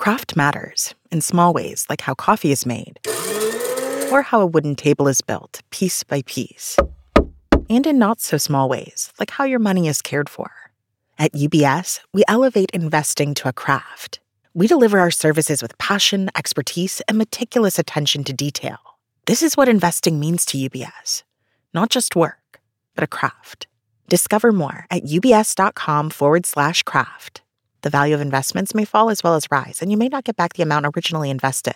Craft matters in small ways, like how coffee is made, or how a wooden table is built, piece by piece. And in not so small ways, like how your money is cared for. At UBS, we elevate investing to a craft. We deliver our services with passion, expertise, and meticulous attention to detail. This is what investing means to UBS. Not just work, but a craft. Discover more at ubs.com/craft. The value of investments may fall as well as rise, and you may not get back the amount originally invested.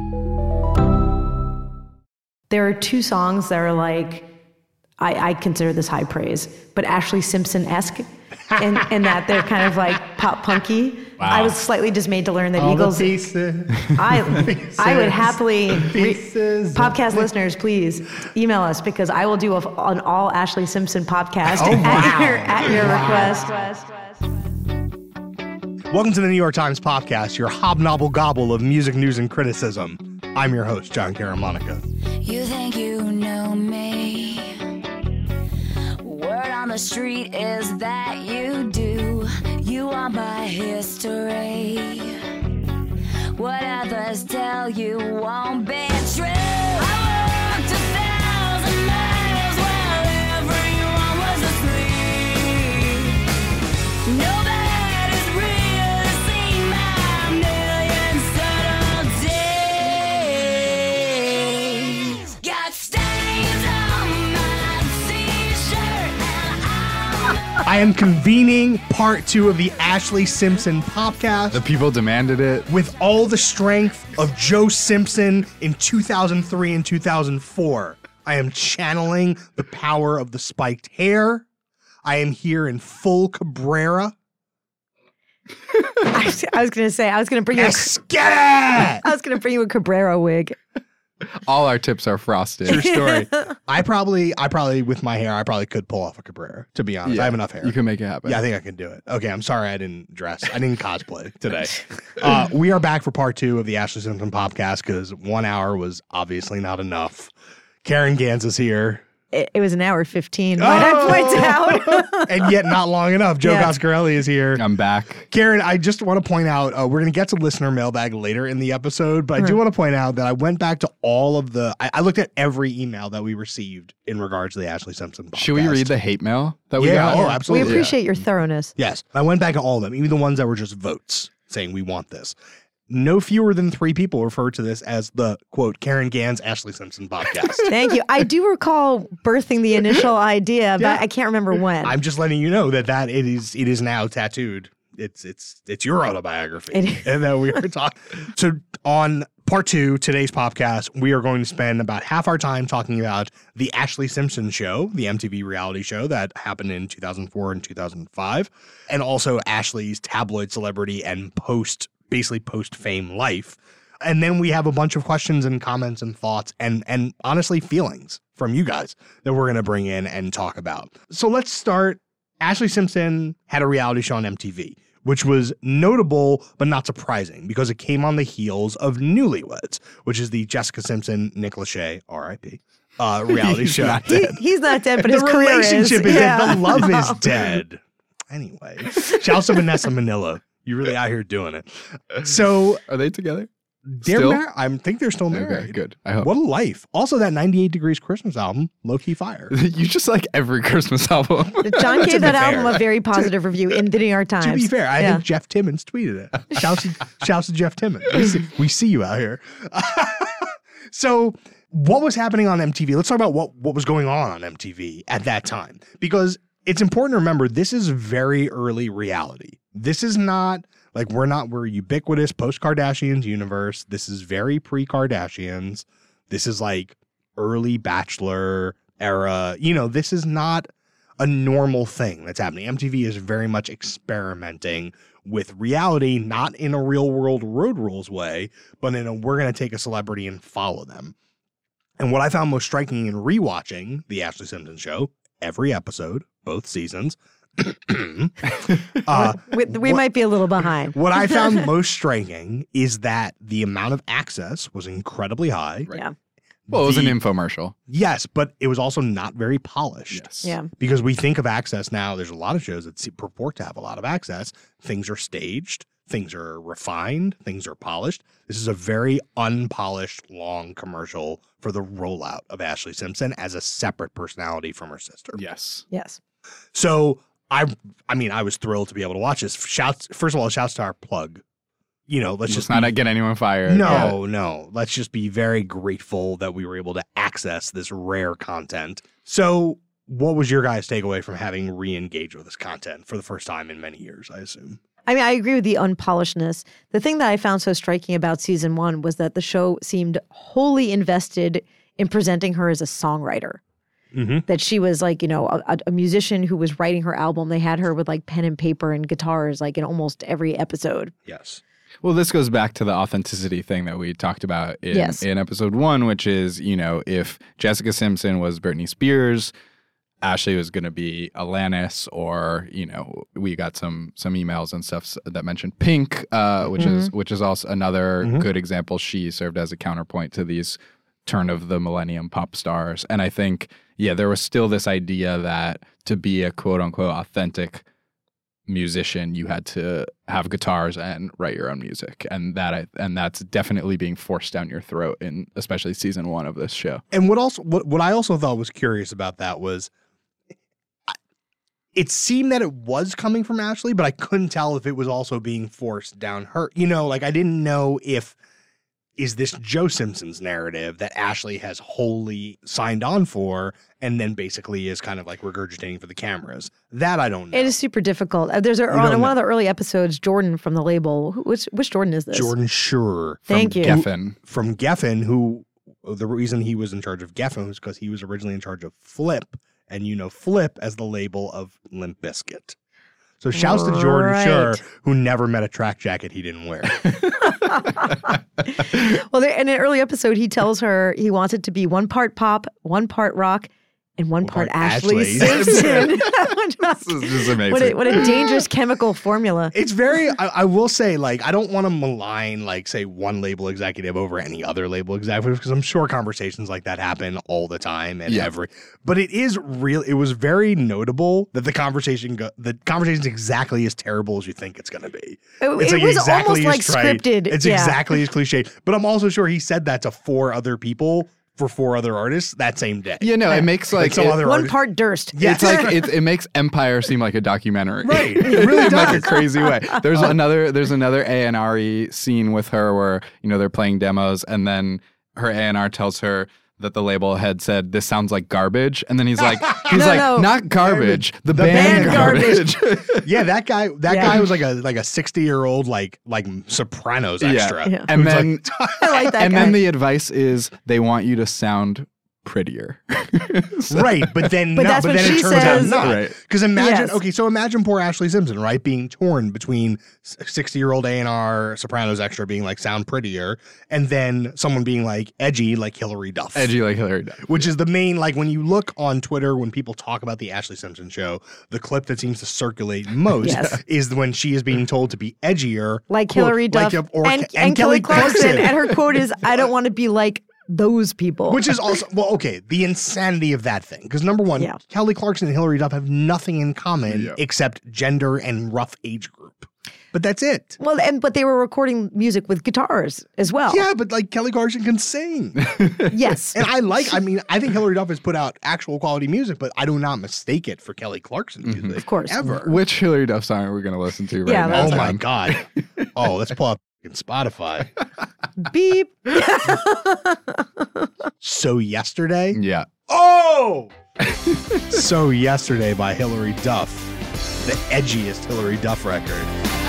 There are two songs that are like, I consider this high praise, but Ashley Simpson-esque in that they're kind of like pop punky. Wow. I was slightly dismayed to learn that All Eagles. the pieces. I would happily. Podcast listeners, please email us because I will do an all Ashley Simpson podcast at your request. Welcome to the New York Times Podcast, your hobnoble gobble of music news and criticism. I'm your host, John Caramonica. You think you know me? Word on the street is that you do. You are my history. What others tell you won't be true. I walked 1,000 miles while everyone was asleep. Nobody's really seen my million subtle days. Got stains on my t-shirt and I am convening part 2 of the Ashley Simpson podcast. The people demanded it. With all the strength of Joe Simpson in 2003 and 2004. I am channeling the power of the spiked hair. I am here in full Cabrera. I was going to say, I was going to bring you a Cabrera wig. All our tips are frosted. True story. I probably with my hair, I probably could pull off a Cabrera, to be honest. Yeah, I have enough hair. You can make it happen. Yeah, I think I can do it. Okay, I'm sorry I didn't dress. I didn't cosplay today. We are back for part 2 of the Ashley Simpson podcast because 1 hour was obviously not enough. Karen Gans is here. It was an hour 15, might I point out. And yet not long enough. Joe Coscarelli is here. I'm back. Karen, I just want to point out, we're going to get to listener mailbag later in the episode, but I do want to point out that I went back to all of I looked at every email that we received in regards to the Ashley Simpson podcast. Should we read the hate mail that we got? Oh, absolutely. We appreciate your thoroughness. Yes. I went back to all of them, even the ones that were just votes saying we want this. No fewer than 3 people refer to this as the, quote, Karen Gans Ashley Simpson podcast. Thank you. I do recall birthing the initial idea, but I can't remember when. I'm just letting you know that it is now tattooed. It's your autobiography. And that we were talking. So on part 2, today's podcast, we are going to spend about half our time talking about the Ashley Simpson show, the MTV reality show that happened in 2004 and 2005, and also Ashley's tabloid celebrity and post-fame life. And then we have a bunch of questions and comments and thoughts and honestly feelings from you guys that we're going to bring in and talk about. So let's start. Ashley Simpson had a reality show on MTV, which was notable but not surprising because it came on the heels of Newlyweds, which is the Jessica Simpson, Nick Lachey, R.I.P. Reality show. He's not dead, but his the career relationship is dead. dead. The love is dead. Anyway, shouts to Vanessa Manila. You really out here doing it. So Are they together? they're married. I think they're still married. Okay, good. I hope. What a life. Also, that 98 Degrees Christmas album, low-key fire. You just like every Christmas album. John gave that fair. album a very positive review in the New York Times. To be fair, I think Jeff Timmons tweeted it. Shouts to Jeff Timmons. We see you out here. So what was happening on MTV? Let's talk about what was going on MTV at that time. Because it's important to remember, this is very early reality. This is not like we're ubiquitous post-Kardashians universe. This is very pre-Kardashians. This is like early Bachelor era. This is not a normal thing that's happening. MTV is very much experimenting with reality, not in a real world Road Rules way, but in a we're going to take a celebrity and follow them. And what I found most striking in rewatching the Ashley Simpson show, every episode, both seasons, we might be a little behind. What I found most striking is that the amount of access was incredibly high. Right. Yeah. Well, it was an infomercial. Yes, but it was also not very polished. Yes. Yeah. Because we think of access now, there's a lot of shows that purport to have a lot of access. Things are staged. things are refined, things are polished. This is a very unpolished, long commercial for the rollout of Ashley Simpson as a separate personality from her sister. Yes. Yes. So I was thrilled to be able to watch this. First of all, shouts to our plug. Let's just not get anyone fired. No. Let's just be very grateful that we were able to access this rare content. So what was your guys' takeaway from having re-engaged with this content for the first time in many years, I assume? I mean, I agree with the unpolishedness. The thing that I found so striking about season 1 was that the show seemed wholly invested in presenting her as a songwriter. Mm-hmm. That she was like, a musician who was writing her album. They had her with like pen and paper and guitars like in almost every episode. Yes. Well, this goes back to the authenticity thing that we talked about in episode 1, which is, if Jessica Simpson was Britney Spears, Ashley was going to be Alanis, or, we got some emails and stuff that mentioned Pink, which is also another good example. She served as a counterpoint to these turn of the millennium pop stars. And I think, there was still this idea that to be a quote unquote authentic musician, you had to have guitars and write your own music. And that's definitely being forced down your throat in especially season 1 of this show. And what I also thought was curious about that was it seemed that it was coming from Ashley, but I couldn't tell if it was also being forced down her. I didn't know is this Joe Simpson's narrative that Ashley has wholly signed on for and then basically is kind of like regurgitating for the cameras. That I don't know. It is super difficult. There's on one of the early episodes, Jordan from the label. Which Jordan is this? Jordan Schur. Thank you. Geffen. From Geffen, who the reason he was in charge of Geffen was because he was originally in charge of Flip. And Flip as the label of Limp Bizkit. So shouts to Jordan Schur, who never met a track jacket he didn't wear. Well, in an early episode, he tells her he wants it to be 1 part pop, 1 part rock, and 1 part Ashley Simpson. This is just amazing. What a dangerous chemical formula. It's very, I will say, like, I don't want to malign, like, say, one label executive over any other label executive, because I'm sure conversations like that happen all the time and but it is real. It was very notable that the conversation's exactly as terrible as you think it's going to be. It was exactly almost like scripted. It's exactly as cliche. But I'm also sure he said that to 4 other people for 4 other artists that same day. It makes like some other 1 part Durst. It's like it makes Empire seem like a documentary, right? It really does. In like a crazy way. There's another A&R scene with her where they're playing demos, and then her A&R tells her that the label had said this sounds like garbage, and then he's like not garbage, the band garbage. Yeah, that guy was like a 60-year-old like Sopranos extra. Yeah. And then I like that and guy. then the advice is they want you to sound prettier. Right, but then that's what it she turns out says. not. Right. Because imagine poor Ashley Simpson, right, being torn between 60-year-old A&R Sopranos extra being like sound prettier, and then someone being like edgy like Hillary Duff. Which is the main, like, when you look on Twitter when people talk about the Ashley Simpson show, the clip that seems to circulate most is when she is being told to be edgier, like quote, Hillary Duff and Kelly Clarkson. And her quote is, "I don't want to be like those people." Which is also, the insanity of that thing. Because number one, Kelly Clarkson and Hillary Duff have nothing in common except gender and rough age group. But that's it. Well, but they were recording music with guitars as well. Yeah, but like Kelly Clarkson can sing. Yes. And I think Hillary Duff has put out actual quality music, but I do not mistake it for Kelly Clarkson music. Of course. Ever. Which Hillary Duff song are we going to listen to right now? Oh my God. Oh, let's pull up Spotify. Beep. So Yesterday? Yeah. Oh! So Yesterday by Hillary Duff. The edgiest Hillary Duff record.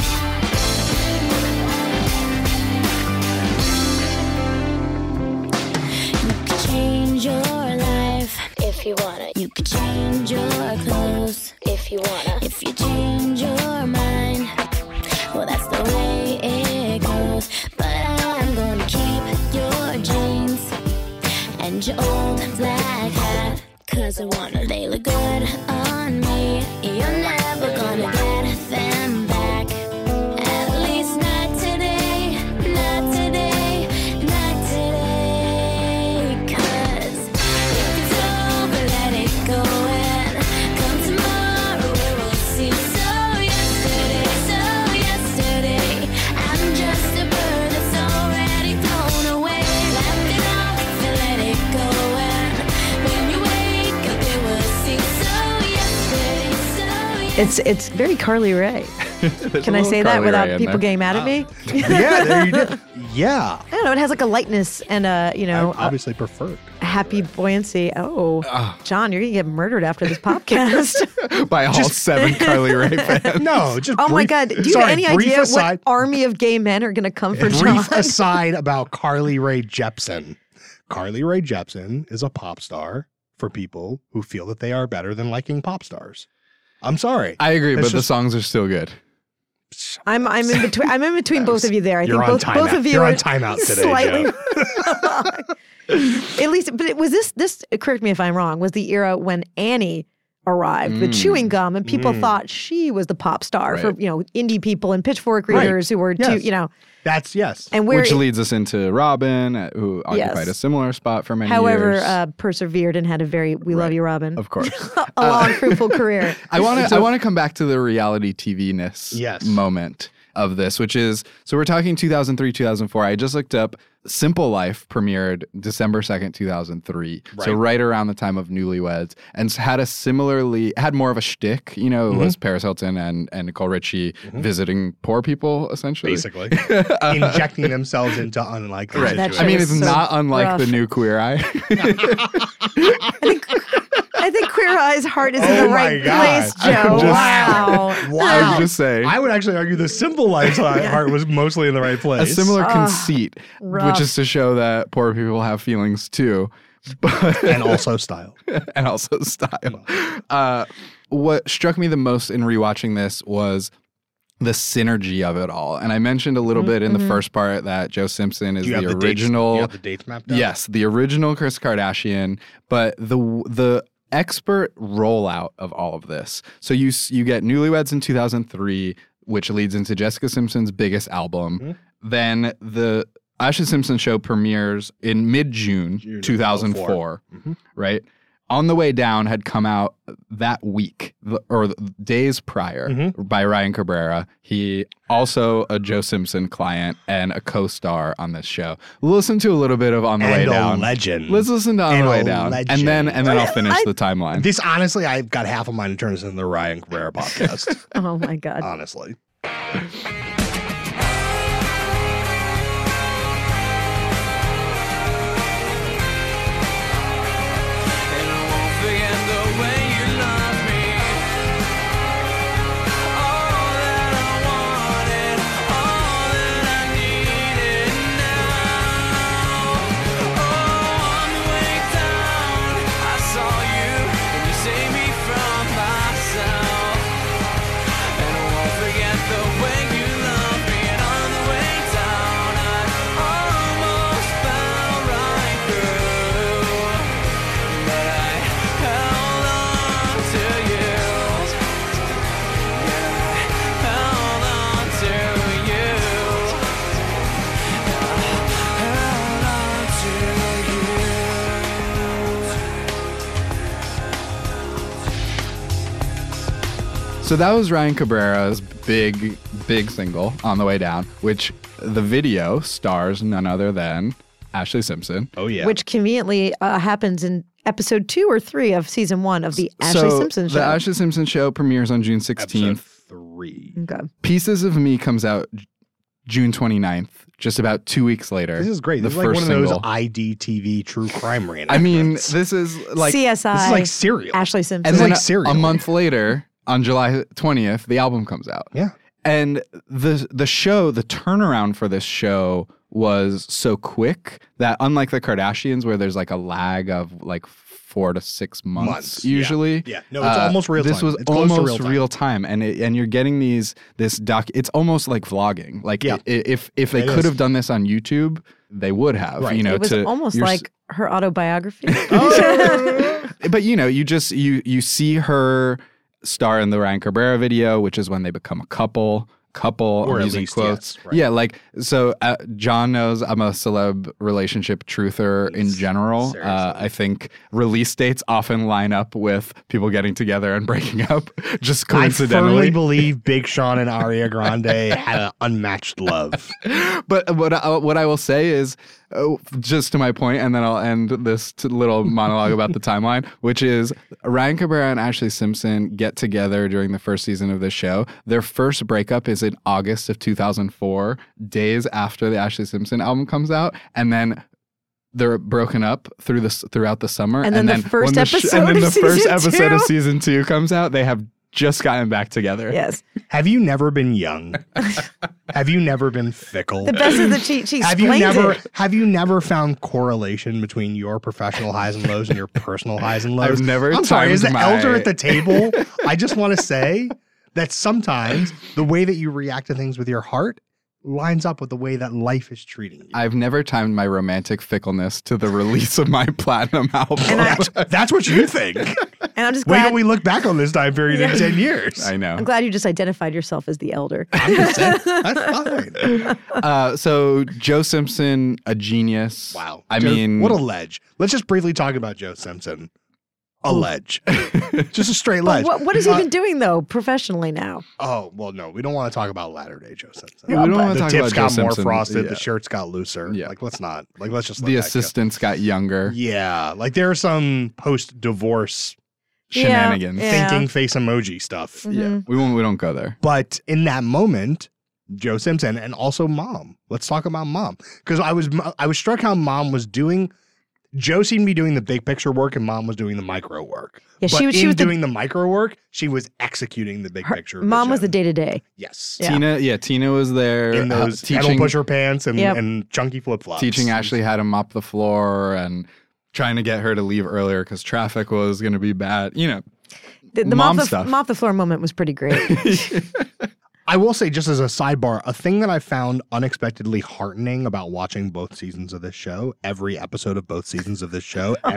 You could change your life if you wanna. You could change your clothes if you wanna. If you change your mind, well, that's the way it goes. But I'm gonna keep your jeans and your old black hat, 'cause I wanna. They look good on me. You're never gonna get them back. At least not today, not today, not today. 'Cause if it's over, let it go, and come tomorrow, we'll see. So yesterday, It's very Carly Rae. Can I say that Carly without Rae in people there. getting mad at me? Yeah, there you go. Yeah. I don't know. It has like a lightness and I obviously prefer. happy buoyancy. Oh, John, you're gonna get murdered after this podcast. By all 7 Carly Rae fans. No, just Oh my God! Do you have any brief idea aside, what army of gay men are gonna come for John? brief aside about Carly Rae Jepsen. Carly Rae Jepsen is a pop star for people who feel that they are better than liking pop stars. I'm sorry. I agree, That's but the just- songs are still good. I'm in between. I'm in between both of you there. I You're think on both timeout. of you You're are on timeout today, slightly. Joe. At least, but it was this. Correct me if I'm wrong. Was the era when Annie arrived with chewing gum, and people thought she was the pop star for Right. indie people and pitchfork readers who were Yes. too That's yes. and where. Which leads us into Robin, who occupied Yes. a similar spot for many However, years. Persevered and had a very "We love you, Robin" Of course. a long, fruitful career. I want to come back to the reality TV-ness Yes. moment of this, which is, so we're talking 2003, 2004. I just looked up Simple Life premiered December 2nd, 2003. So right around the time of Newlyweds, and had more of a shtick. You know, it was Paris Hilton and Nicole Richie visiting poor people, essentially. Basically, injecting themselves into unlikely Right. That situations. I mean, was it's so not unlike rough. the new Queer Eye. I think Queer Eye's heart is in Oh the my right God. place, Joe. just- Wow. I'm just saying. I would actually argue the Simple Life's heart was mostly in the right A place. similar conceit, rough. which is to show that poor people have feelings too. But and also style. and also style. What struck me the most in rewatching this was the synergy of it all. And I mentioned a little bit in the first part that Joe Simpson is Do you have the the original. Dates, you have the dates mapped out? Yes, the original Kris Kardashian, but the expert rollout of all of this. So you get Newlyweds in 2003, which leads into Jessica Simpson's biggest album. Then the Ashley Simpson show premieres in mid-June 2004, right? On the Way Down had come out that week or days prior by Ryan Cabrera. He also a Joe Simpson client and a co-star on this show. Listen to a little bit of On the Way And a Down. legend. Let's listen to On And the a Way Down, legend. and then I'll finish the timeline. This honestly, I've got half of mine to turn this into the Ryan Cabrera podcast. Oh my God. honestly. And I won't forget the way you love me. All that I wanted, all that I needed now. Oh, on the way down, I saw you, and you saved me from myself. And I won't forget the way you love me. And on the way down, I almost fell right through. But I held on to you. Yeah, I held on to you. I held on to you. So that was Ryan Cabrera's big single, On the Way Down, which the video stars none other than Ashley Simpson. Oh yeah. Which conveniently happens in episode 2 or 3 of season 1 of the Ashley Simpson show. The Ashley Simpson show premieres on June Episode 16th. 3. Okay. Pieces of Me comes out June 29th, just about 2 weeks later. This is great. The This is like first one of those single. IDTV true crime reenactments. I mean, this is like, CSI. this is like serial. Ashley Simpson. and is then like Serial. a month later, on July 20th, the album comes out. Yeah. And the show, the turnaround for this show was so quick that unlike the Kardashians, where there's like a lag of like 4 to 6 months, yeah. usually. Yeah. No, it's almost real This time. was It's close to almost real time. real time, and you're getting it's almost like vlogging. Like Yeah. if they It could is. have done this on YouTube, they would have. Right. You know, it was to almost you're like her autobiography. but you know, you see her star in the Ryan Cabrera video, which is when they become a couple. Or I'm at using least, quotes. yes, right. Yeah, like so. John knows I'm a celeb relationship truther in general. Seriously. I think release dates often line up with people getting together and breaking up, just I firmly coincidentally. believe Big Sean and Ariana Grande had an unmatched love. But what I will say is, just to my point, and then I'll end this little monologue about the timeline, which is Ryan Cabrera and Ashley Simpson get together during the first season of this show. Their first breakup is in August of 2004, days after the Ashley Simpson album comes out, and then they're broken up throughout the summer, and then the first episode of season 2 comes out. They have just gotten back together. Yes. Have you never been young? Have you never been fickle? The best is that she have you never found correlation between your professional highs and lows and your personal highs and lows? I've never. I'm sorry. As the elder at the table, I just want to say that sometimes the way that you react to things with your heart lines up with the way that life is treating you. I've never timed my romantic fickleness to the release of my platinum album. That's what you think. And I'm just glad. Wait till we look back on this time period in 10 years. I know. I'm glad you just identified yourself as the elder. I'm just saying, that's fine. So Joe Simpson, a genius. Wow. I mean, what a ledge. Let's just briefly talk about Joe Simpson. A ledge. Just a straight ledge. What has he been doing, though, professionally now? Oh, well, no. We don't want to talk about latter-day Joe Simpson. Yeah, we don't want to the talk tips about got Joe more Simpson. frosted. Yeah. The shirts got looser. Yeah. Let's not. Let's just let the that assistants got younger. Yeah. There are some post-divorce shenanigans. Thinking face emoji stuff. Mm-hmm. Yeah. We don't go there. But in that moment, Joe Simpson and also Mom. Let's talk about Mom. Because I was struck how Mom was doing. Joe seemed to be doing the big picture work and Mom was doing the micro work. Yeah, but she was doing the micro work. She was executing the big picture. Mom was the day-to-day. Yes. Yeah. Tina was there. In those pedal pusher pants and chunky flip-flops. Teaching Ashley how to mop the floor and trying to get her to leave earlier because traffic was going to be bad. You know, the mom mop the floor moment was pretty great. I will say, just as a sidebar, a thing that I found unexpectedly heartening about watching both seasons of this show, every episode of both seasons of this show, a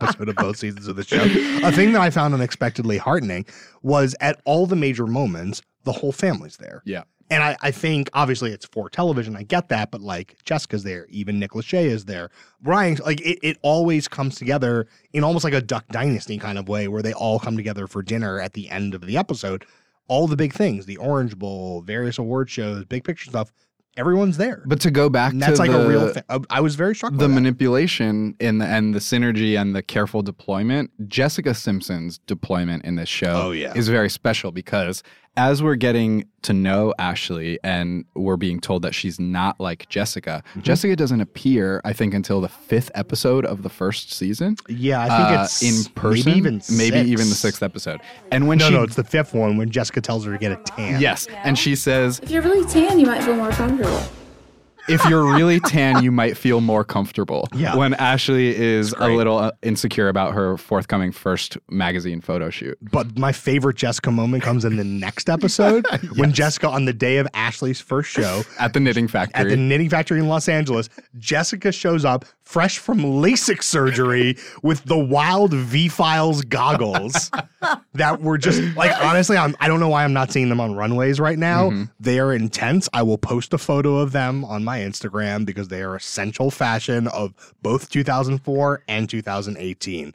thing that I found unexpectedly heartening was at all the major moments, the whole family's there. Yeah. And I think, obviously, it's for television. I get that. But, Jessica's there. Even Nick Lachey is there. Ryan, it always comes together in almost like a Duck Dynasty kind of way where they all come together for dinner at the end of the episode. All the big things, the Orange Bowl, various award shows, big picture stuff, everyone's there. But to go back and that's to a real thing. I was very struck by the that. manipulation and the synergy and the careful deployment. Jessica Simpson's deployment in this show is very special because as we're getting to know Ashley and we're being told that she's not like Jessica, Jessica doesn't appear, I think, until the 5th episode of the first season. Yeah, I think it's in person. Maybe even the 6th episode. And when No, it's the 5th one when Jessica tells her to get a tan. Yes, and she says, if you're really tan, you might feel more comfortable. if you're really tan, you might feel more comfortable. Yeah. When Ashley is a little insecure about her forthcoming first magazine photo shoot. But my favorite Jessica moment comes in the next episode when Jessica, on the day of Ashley's first show at the Knitting Factory. In Los Angeles, Jessica shows up fresh from LASIK surgery with the wild V-Files goggles that were just honestly, I don't know why I'm not seeing them on runways right now. Mm-hmm. They are intense. I will post a photo of them on my Instagram because they are essential fashion of both 2004 and 2018.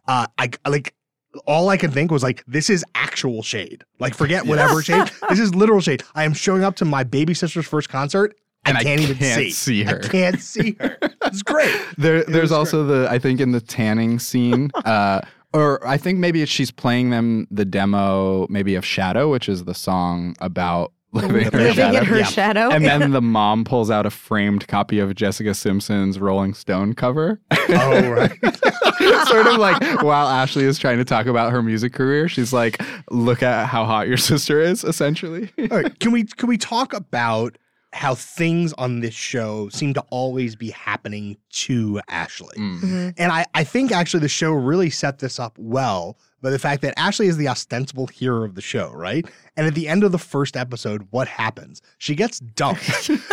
All I can think was this is actual shade. Forget whatever shade. This is literal shade. I am showing up to my baby sister's first concert. And I can't even see her. I can't see her. It's great. There's also I think in the tanning scene, or I think maybe she's playing them the demo maybe of Shadow, which is the song about living in her shadow. And then the mom pulls out a framed copy of Jessica Simpson's Rolling Stone cover. Oh, right. Sort of while Ashley is trying to talk about her music career, she's like, look at how hot your sister is, essentially. All right. Can we talk about how things on this show seem to always be happening to Ashley? Mm-hmm. And I think actually the show really set this up well by the fact that Ashley is the ostensible hero of the show, right? And at the end of the first episode, what happens? She gets dumped.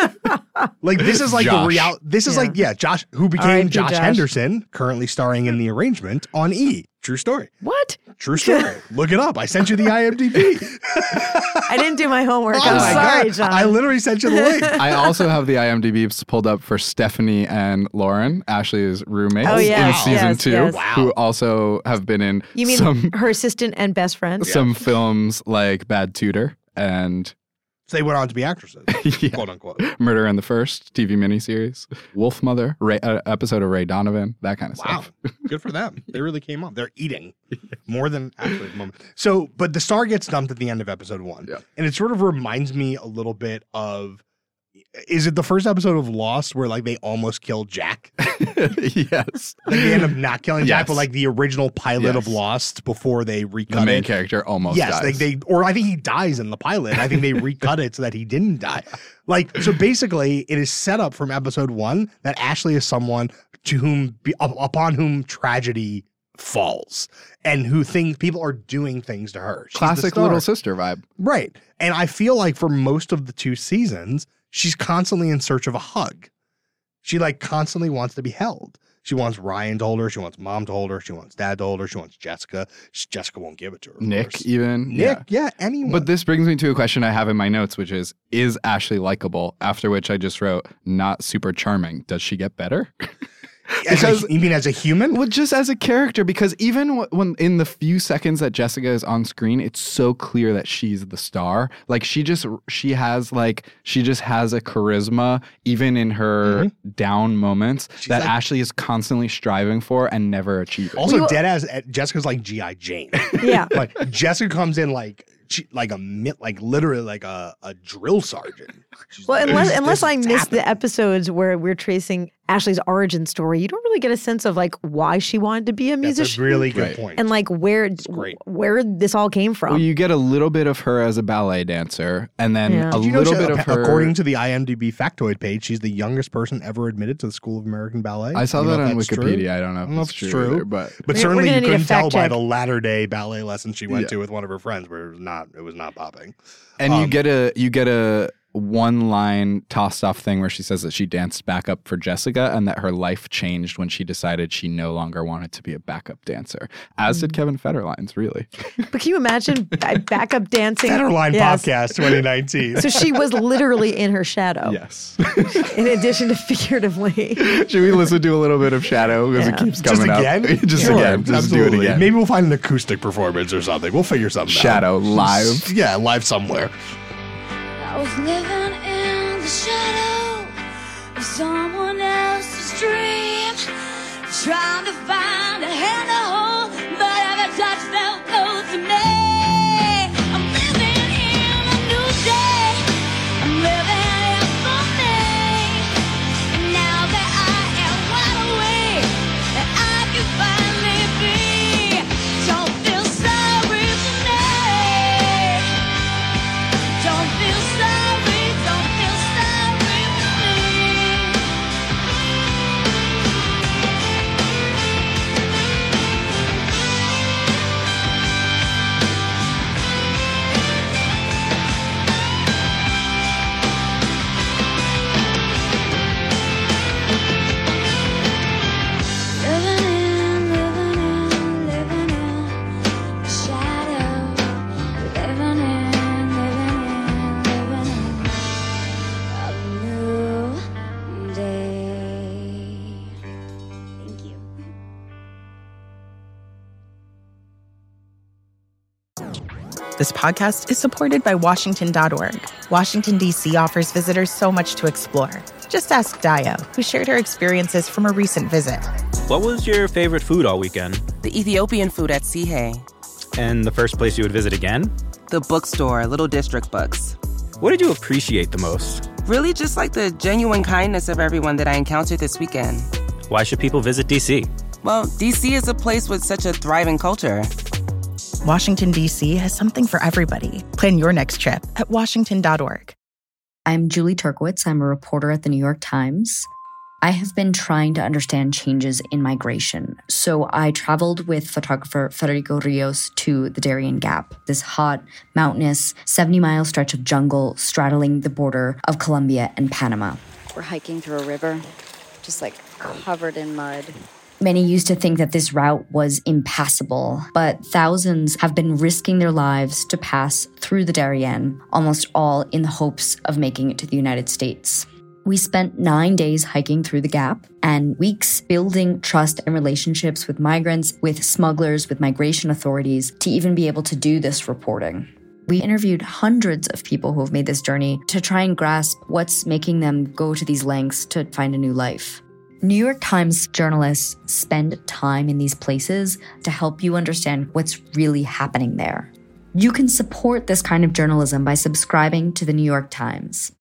This is Josh. the reality. This is Josh, who became Josh Henderson, currently starring in The Arrangement on E! True story. What? True story. Look it up. I sent you the IMDb. I didn't do my homework. I'm sorry, John. I literally sent you the link. I also have the IMDb pulled up for Stephanie and Lauren, Ashley's roommates in season 2, who also have been in You mean her assistant and best friend? Some films like Bad Tutor and So they went on to be actresses, quote unquote. Murder in the First TV miniseries, Wolf Mother, episode of Ray Donovan, that kind of stuff. Good for them. They really came up. They're eating more than actually at the moment. So, but the star gets dumped at the end of episode 1. Yeah. And it sort of reminds me a little bit of, is it the first episode of Lost where like they almost killed Jack? Yes. Like they end up not killing Jack, Yes. but like the original pilot of Yes. Lost before they recut The main it. character almost Yes, dies. or I think he dies in the pilot. I think they recut it so that he didn't die. Like, so basically, it is set up from episode 1 that Ashley is someone to whom, upon whom tragedy falls, and who people are doing things to her. She's the Classic star. little sister vibe. Right. And I feel like for most of the 2 seasons, she's constantly in search of a hug. She like constantly wants to be held. She wants Ryan to hold her. She wants mom to hold her. She wants dad to hold her. She wants Jessica. Jessica won't give it to her. of Nick, course. even. Nick, yeah, anyone. But this brings me to a question I have in my notes, which is Ashley likable? After which I just wrote, not super charming. Does she get better? You mean as a human? Well, just as a character, because even when in the few seconds that Jessica is on screen, it's so clear that she's the star. Like she just has a charisma, even in her down moments, that like- Ashley is constantly striving for and never achieving. Also, Jessica's like G.I. Jane. Yeah. Like Jessica comes in literally like a drill sergeant. She's Well, like, unless I this is missed happening. the episodes where we're tracing Ashley's origin story, you don't really get a sense of like why she wanted to be a That's musician a really good Right. point. and like where great. this all came from. Well, you get a little bit of her as a ballet dancer, and then Yeah. a Did you know little bit of her. according to the IMDb factoid page, she's the youngest person ever admitted to the School of American Ballet. I saw You know that if on that's true? Wikipedia. I don't know if it's true, either, but But We're certainly gonna you need a couldn't tell fact by check. the latter day ballet lesson she went Yeah. to with one of her friends where it was not popping. and you get a one line tossed off thing where she says that she danced backup for Jessica and that her life changed when she decided she no longer wanted to be a backup dancer, as did Kevin Federline's, really. But can you imagine backup dancing? Federline Yes. Podcast 2019. So she was literally in her shadow, Yes. in addition to figuratively. Should we listen to a little bit of Shadow because it Yeah. keeps Just coming again? up? Just Sure, again. Just do it absolutely. again. Maybe we'll find an acoustic performance or something. We'll figure something out. Shadow live. Yeah, live somewhere. I was living in the shadow of someone else's dream, trying to find a hand to hold, but every touch felt close to me. I'm living in a new day. I'm living in for me. Now that I am wide awake, and I can finally be. Don't feel sorry for me. Don't feel sorry, don't feel sorry for me. Living in the shadow. Living in a new day. Thank you. This podcast is supported by Washington.org. Washington, D.C. offers visitors so much to explore. Just ask Dio, who shared her experiences from a recent visit. What was your favorite food all weekend? The Ethiopian food at Sihe. And the first place you would visit again? The bookstore, Little District Books. What did you appreciate the most? Really just like the genuine kindness of everyone that I encountered this weekend. Why should people visit DC? Well, DC is a place with such a thriving culture. Washington, D.C. has something for everybody. Plan your next trip at Washington.org. I'm Julie Turkowitz. I'm a reporter at the New York Times. I have been trying to understand changes in migration. So I traveled with photographer Federico Rios to the Darien Gap, this hot, mountainous, 70-mile stretch of jungle straddling the border of Colombia and Panama. We're hiking through a river, just like covered in mud. Many used to think that this route was impassable, but thousands have been risking their lives to pass through the Darien, almost all in the hopes of making it to the United States. We spent 9 days hiking through the Gap and weeks building trust and relationships with migrants, with smugglers, with migration authorities to even be able to do this reporting. We interviewed hundreds of people who have made this journey to try and grasp what's making them go to these lengths to find a new life. New York Times journalists spend time in these places to help you understand what's really happening there. You can support this kind of journalism by subscribing to the New York Times.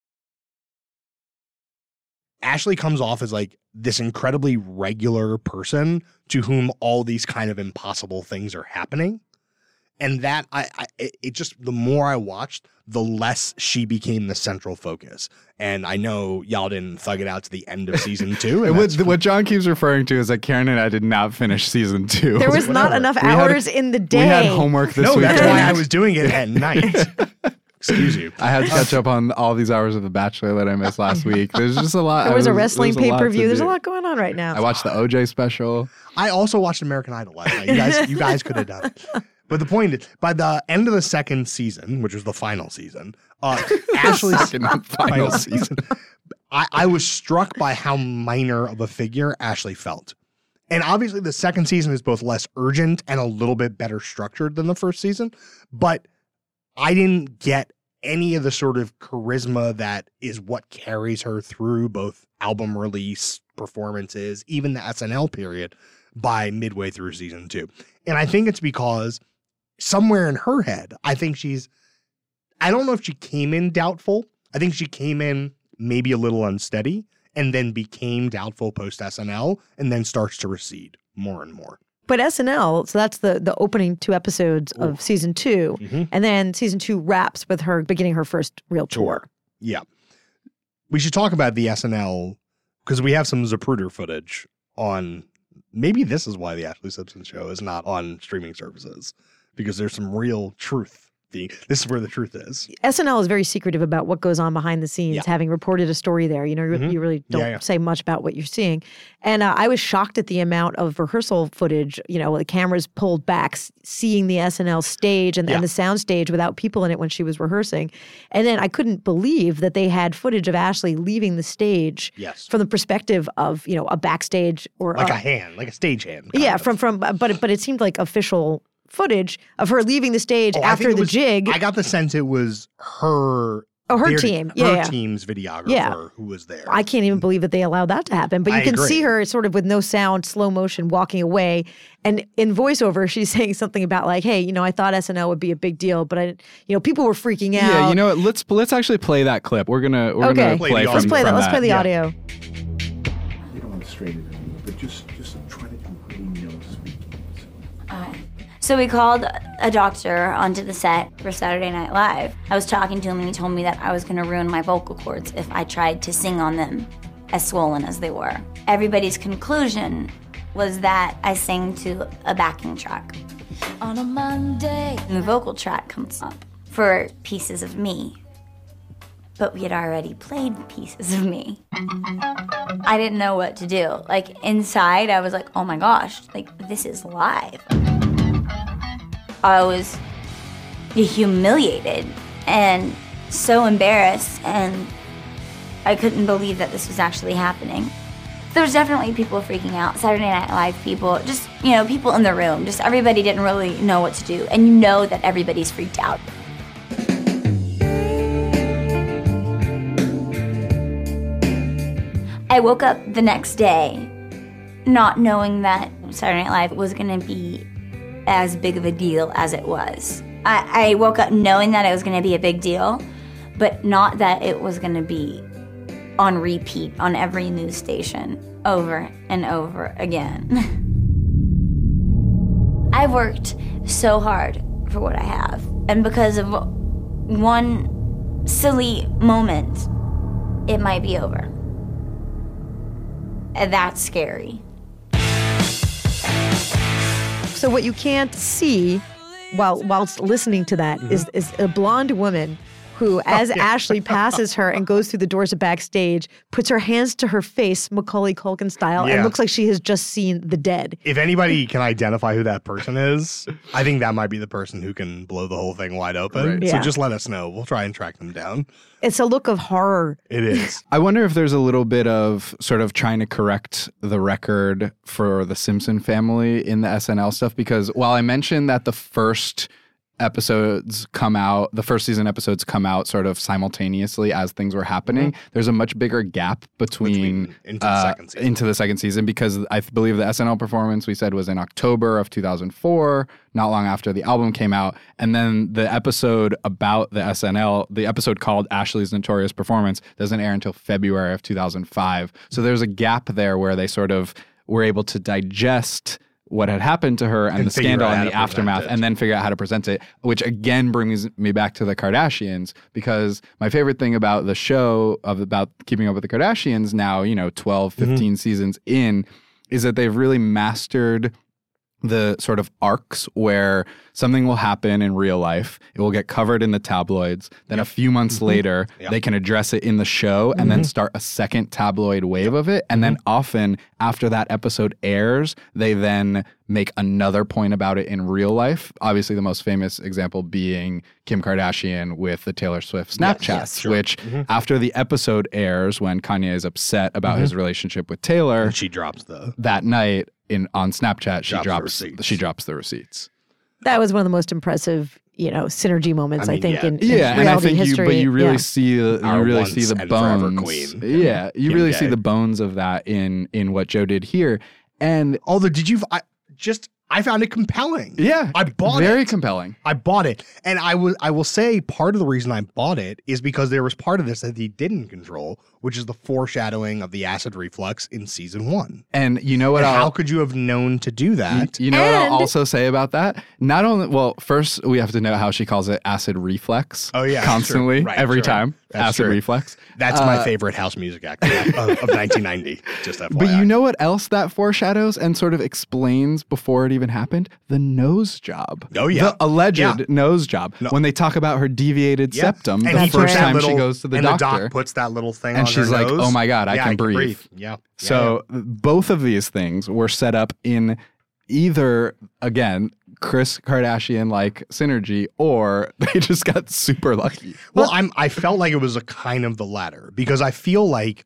Ashley comes off as like this incredibly regular person to whom all these kind of impossible things are happening. And that it just, the more I watched, the less she became the central focus. And I know y'all didn't thug it out to the end of season 2. And what John keeps referring to is that Karen and I did not finish season 2. There was not enough hours in the day. We had homework this week. No, that's why I was doing it at night. Excuse you. I had to catch up on all these hours of The Bachelor that I missed last week. There's just a lot. There was a wrestling pay-per-view. There's a lot going on right now. I watched the OJ special. I also watched American Idol last night. You guys could have done it. But the point is, by the end of the second season, which was the final season, Ashley's final season, I was struck by how minor of a figure Ashley felt. And obviously the second season is both less urgent and a little bit better structured than the first season. But I didn't get any of the sort of charisma that is what carries her through both album release, performances, even the SNL period by midway through season 2. And I think it's because somewhere in her head, I don't know if she came in doubtful. I think she came in maybe a little unsteady and then became doubtful post SNL and then starts to recede more and more. But SNL, so that's the opening 2 episodes of season 2. Mm-hmm. And then season 2 wraps with her beginning her first real tour. Yeah. We should talk about the SNL because we have some Zapruder footage on, maybe this is why the Ashley Simpson show is not on streaming services. Because there's some real truth. This is where the truth is. SNL is very secretive about what goes on behind the scenes, having reported a story there. You know, you really don't say much about what you're seeing. And I was shocked at the amount of rehearsal footage, you know, the cameras pulled back, seeing the SNL stage and the sound stage without people in it when she was rehearsing. And then I couldn't believe that they had footage of Ashley leaving the stage from the perspective of, you know, a backstage or like a hand, like a stage hand. Yeah, but it seemed like official footage of her leaving the stage after the jig. I got the sense it was her. Her team. Her team's videographer who was there. I can't even believe that they allowed that to happen. But you can see her sort of with no sound, slow motion, walking away. And in voiceover, she's saying something about like, hey, you know, I thought SNL would be a big deal, but people were freaking out. Yeah, you know what? Let's actually play that clip. We're gonna play. Let's play that. Let's play the audio. You don't want to strain it, but just try to completely speak. So we called a doctor onto the set for Saturday Night Live. I was talking to him and he told me that I was going to ruin my vocal cords if I tried to sing on them as swollen as they were. Everybody's conclusion was that I sang to a backing track. On a Monday, and the vocal track comes up for Pieces of Me. But we had already played Pieces of Me. I didn't know what to do. Like inside, I was like, oh my gosh, like this is live. I was humiliated and so embarrassed, and I couldn't believe that this was actually happening. There was definitely people freaking out, Saturday Night Live people, just, you know, people in the room, just everybody didn't really know what to do, and you know that everybody's freaked out. I woke up the next day not knowing that Saturday Night Live was gonna be as big of a deal as it was. I woke up knowing that it was going to be a big deal, but not that it was going to be on repeat on every news station over and over again. I've worked so hard for what I have, and because of one silly moment, it might be over. And that's scary. So what you can't see whilst listening to that is a blonde woman who, as Ashley passes her and goes through the doors of backstage, puts her hands to her face, Macaulay Culkin style, and looks like she has just seen the dead. If anybody can identify who that person is, I think that might be the person who can blow the whole thing wide open. Right. So just let us know. We'll try and track them down. It's a look of horror. It is. I wonder if there's a little bit of sort of trying to correct the record for the Simpson family in the SNL stuff, because while I mentioned that the first episodes come out, the first season episodes come out sort of simultaneously as things were happening, there's a much bigger gap between into the second season because I believe the SNL performance we said was in October of 2004, not long after the album came out. And then the episode about the SNL, the episode called Ashley's Notorious Performance, doesn't air until February of 2005. So there's a gap there where they sort of were able to digest what had happened to her and the scandal and the aftermath and then figure out how to present it, which again brings me back to the Kardashians, because my favorite thing about the show about Keeping Up with the Kardashians now, 12, 15 seasons in, is that they've really mastered the sort of arcs where something will happen in real life, it will get covered in the tabloids, then a few months later they can address it in the show and then start a second tabloid wave of it, and then often after that episode airs they then make another point about it in real life. Obviously the most famous example being Kim Kardashian with the Taylor Swift Snapchats, which after the episode airs, when Kanye is upset about his relationship with Taylor, and she drops that night on Snapchat, she drops the receipts. That was one of the most impressive, synergy moments I think in and I think history. you really see the bones. Yeah, you really see the bones of that in what Joe did here. And although I found it compelling. Yeah, I bought it. Very compelling. I bought it. And I will say part of the reason I bought it is because there was part of this that he didn't control, which is the foreshadowing of the acid reflux in season 1. And you know what? How could you have known to do that? You know what I'll also say about that? Not only, well, first we have to know how she calls it acid reflex. Oh, yeah. Constantly, right, every time. That's acid reflex. That's my favorite house music act of 1990. Just FYI. But you know what else that foreshadows and sort of explains before it even happened? The nose job. Oh, yeah. The alleged nose job. No. When they talk about her deviated septum, and the first time she goes to the doctor. And the doc puts that little thing on her nose. And she's like, oh my God, I can breathe. Yeah. So both of these things were set up in either, again, Kris Kardashian-like synergy, or they just got super lucky. Well, I felt like it was a kind of the latter, because I feel like